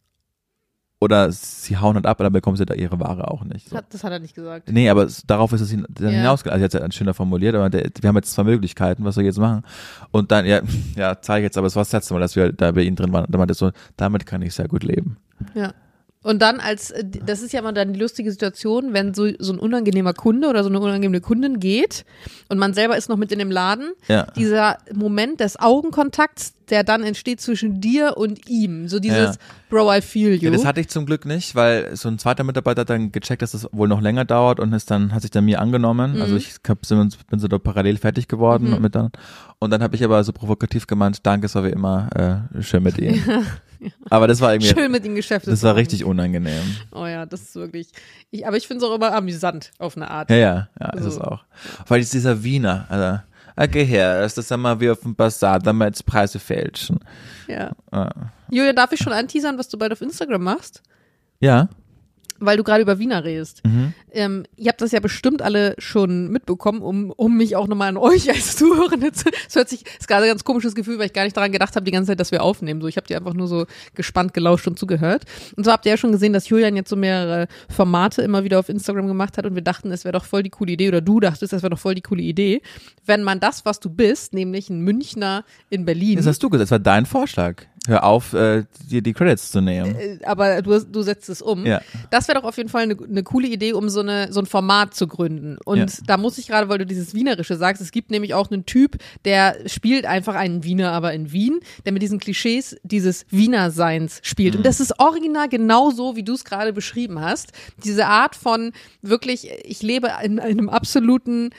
oder Sie hauen halt ab, dann bekommen Sie da Ihre Ware auch nicht. So. Das hat er nicht gesagt. Nee, aber darauf ist es dann hinausgegangen. Also jetzt hat er schöner formuliert, aber wir haben jetzt 2 Möglichkeiten, was soll ich jetzt machen? Und dann, ja, zeige ich jetzt, aber es war das letzte Mal, dass wir da bei Ihnen drin waren. Und dann meinte er so, damit kann ich sehr gut leben. Ja. Und dann das ist ja immer dann die lustige Situation, wenn so ein unangenehmer Kunde oder so eine unangenehme Kundin geht und man selber ist noch mit in dem Laden, dieser Moment des Augenkontakts, der dann entsteht zwischen dir und ihm. So dieses Bro, I feel you. Ja, das hatte ich zum Glück nicht, weil so ein zweiter Mitarbeiter hat dann gecheckt, dass das wohl noch länger dauert und hat sich dann mir angenommen. Also ich bin so da parallel fertig geworden und dann habe ich aber so provokativ gemeint, danke, es war wie immer schön mit Ihnen. Aber das war irgendwie schön mit Ihnen Geschäfte. Das war richtig unangenehm. Oh ja, das ist wirklich. Aber ich finde es auch immer amüsant auf eine Art. Ja, ist es auch. Weil es dieser Wiener, also geh her, das ist einmal wie auf dem Bazar, dann mal jetzt Preise fälschen. Ja. Julia, darf ich schon anteasern, was du bald auf Instagram machst? Ja. Weil du gerade über Wiener redest. Ihr habt das ja bestimmt alle schon mitbekommen, um mich auch nochmal an euch als Zuhörende zu. Es ist gerade ein ganz komisches Gefühl, weil ich gar nicht daran gedacht habe, die ganze Zeit, dass wir aufnehmen. So, ich habe dir einfach nur so gespannt gelauscht und zugehört. Und so habt ihr ja schon gesehen, dass Julian jetzt so mehrere Formate immer wieder auf Instagram gemacht hat und wir dachten, es wäre doch voll die coole Idee, oder du dachtest, es wäre doch voll die coole Idee, wenn man das, was du bist, nämlich ein Münchner in Berlin. Das hast du gesagt, das war dein Vorschlag. Hör auf, dir die Credits zu nehmen. Aber du setzt es um. Ja. Das wäre doch auf jeden Fall eine coole Idee, um so ein Format zu gründen. Und da muss ich gerade, weil du dieses Wienerische sagst, es gibt nämlich auch einen Typ, der spielt einfach einen Wiener, aber in Wien, der mit diesen Klischees dieses Wiener-Seins spielt. Und das ist original genauso, wie du es gerade beschrieben hast. Diese Art von wirklich, ich lebe in einem absoluten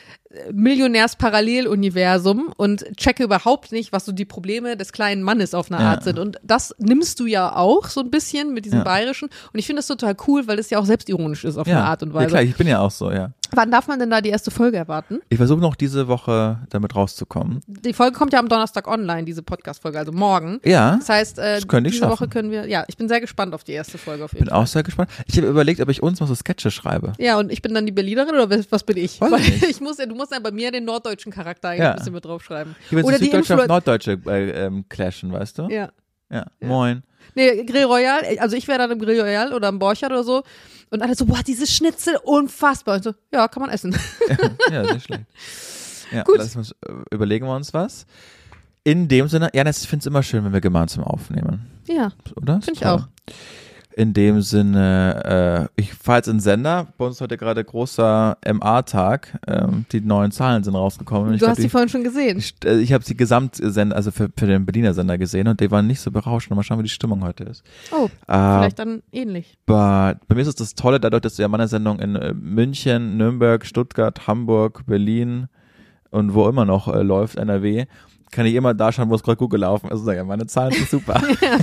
Millionärs-Paralleluniversum und checke überhaupt nicht, was so die Probleme des kleinen Mannes auf eine Art sind. Und das nimmst du ja auch so ein bisschen mit diesem Bayerischen. Und ich finde das total cool, weil es ja auch selbstironisch ist auf eine Art und Weise. Ja klar, ich bin ja auch so, ja. Wann darf man denn da die erste Folge erwarten? Ich versuche noch diese Woche damit rauszukommen. Die Folge kommt ja am Donnerstag online, diese Podcast-Folge, also morgen. Ja, das heißt, diese Woche können wir, ich bin sehr gespannt auf die erste Folge auf jeden Fall. Bin auch sehr gespannt. Ich habe überlegt, ob ich uns mal so Sketche schreibe. Ja, und ich bin dann die Berlinerin oder was bin ich? Weiß Weil nicht. du musst ja bei mir den norddeutschen Charakter ein bisschen mit draufschreiben. Oder die Süddeutsche auf Norddeutsche clashen, weißt du? Ja. Moin. Nee, Grill Royal, also ich wäre dann im Grill Royal oder im Borchardt oder so und alle so, boah, dieses Schnitzel, unfassbar. Und so, ja, kann man essen. Ja, sehr schlecht. Ja, gut. Überlegen wir uns was. In dem Sinne, ich finde es immer schön, wenn wir gemeinsam aufnehmen. Ja, oder? Finde ich auch. In dem Sinne, ich fahre jetzt in den Sender. Bei uns ist heute gerade großer MA-Tag. Die neuen Zahlen sind rausgekommen. Du hast die vorhin schon gesehen. Ich habe sie Gesamtsender, also für den Berliner Sender gesehen und die waren nicht so berauschend. Mal schauen, wie die Stimmung heute ist. Oh, vielleicht dann ähnlich. Bei mir ist es das Tolle, dadurch, dass ja meine Sendung in München, Nürnberg, Stuttgart, Hamburg, Berlin und wo immer noch läuft, NRW, kann ich immer da schauen, wo es gerade gut gelaufen ist. Ja, meine Zahlen sind super.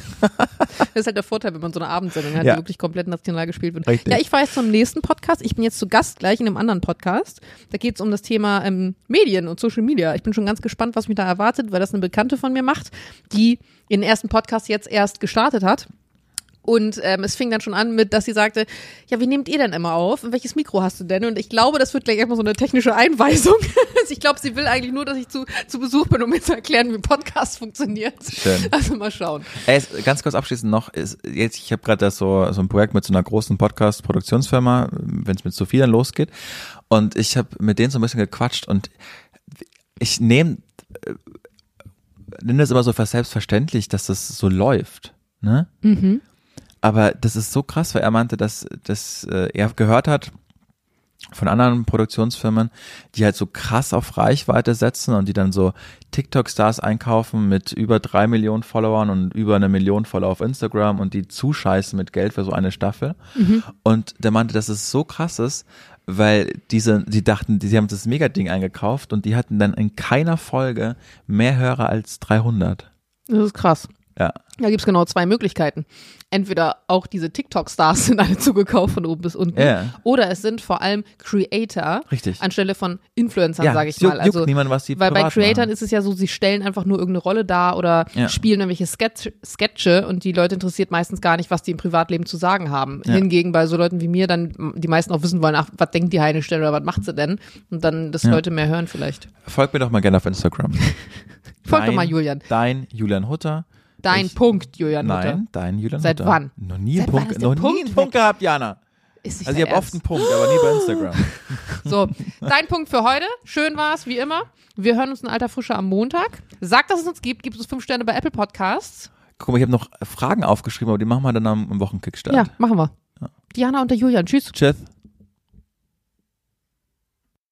Das ist halt der Vorteil, wenn man so eine Abendsendung hat, die wirklich komplett national gespielt wird. Richtig. Ja, ich fahre jetzt zum nächsten Podcast. Ich bin jetzt zu Gast gleich in einem anderen Podcast. Da geht es um das Thema Medien und Social Media. Ich bin schon ganz gespannt, was mich da erwartet, weil das eine Bekannte von mir macht, die ihren ersten Podcast jetzt erst gestartet hat. Und es fing dann schon an mit, dass sie sagte, ja, wie nehmt ihr denn immer auf? Und welches Mikro hast du denn? Und ich glaube, das wird gleich erstmal so eine technische Einweisung. Ich glaube, sie will eigentlich nur, dass ich zu Besuch bin, um mir zu erklären, wie ein Podcast funktioniert. Schön. Also mal schauen. Ganz kurz abschließend noch, ich habe gerade so ein Projekt mit so einer großen Podcast-Produktionsfirma, wenn es mit so vielen losgeht. Und ich habe mit denen so ein bisschen gequatscht und ich nehme das immer so für selbstverständlich, dass das so läuft. Ne? Mhm. Aber das ist so krass, weil er meinte, dass er gehört hat von anderen Produktionsfirmen, die halt so krass auf Reichweite setzen und die dann so TikTok-Stars einkaufen mit über 3 Millionen Followern und über 1 Million Follower auf Instagram und die zuscheißen mit Geld für so eine Staffel. Mhm. Und der meinte, dass es so krass ist, weil die dachten, sie haben das Mega-Ding eingekauft und die hatten dann in keiner Folge mehr Hörer als 300. Das ist krass. Ja. Da gibt's genau 2 Möglichkeiten. Entweder auch diese TikTok-Stars sind alle zugekauft von oben bis unten. Yeah. Oder es sind vor allem Creator. Richtig. Anstelle von Influencern, sage ich mal. Also niemand, was die weil bei Creatoren machen. ist es ja so, sie stellen einfach nur irgendeine Rolle dar oder spielen irgendwelche Sketche und die Leute interessiert meistens gar nicht, was die im Privatleben zu sagen haben. Ja. Hingegen bei so Leuten wie mir dann die meisten auch wissen wollen, ach, was denkt die Heine Stelle oder was macht sie denn? Und dann, dass Leute mehr hören vielleicht. Folgt mir doch mal gerne auf Instagram. Folgt doch mal Julian. Dein Julian Hutter. Punkt, Julian Hutter. Nein, dein Julian Seit Hutter. wann? Noch nie einen Punkt gehabt, Jana. Ist also ich habe oft einen Punkt, aber nie bei Instagram. So, dein Punkt für heute. Schön war's, wie immer. Wir hören uns in alter Frische am Montag. Sagt, dass es uns gibt. Gibt es 5 Sterne bei Apple Podcasts. Guck mal, ich habe noch Fragen aufgeschrieben, aber die machen wir dann am Wochenkickstart. Ja, machen wir. Ja. Diana und der Julian. Tschüss. Tschüss.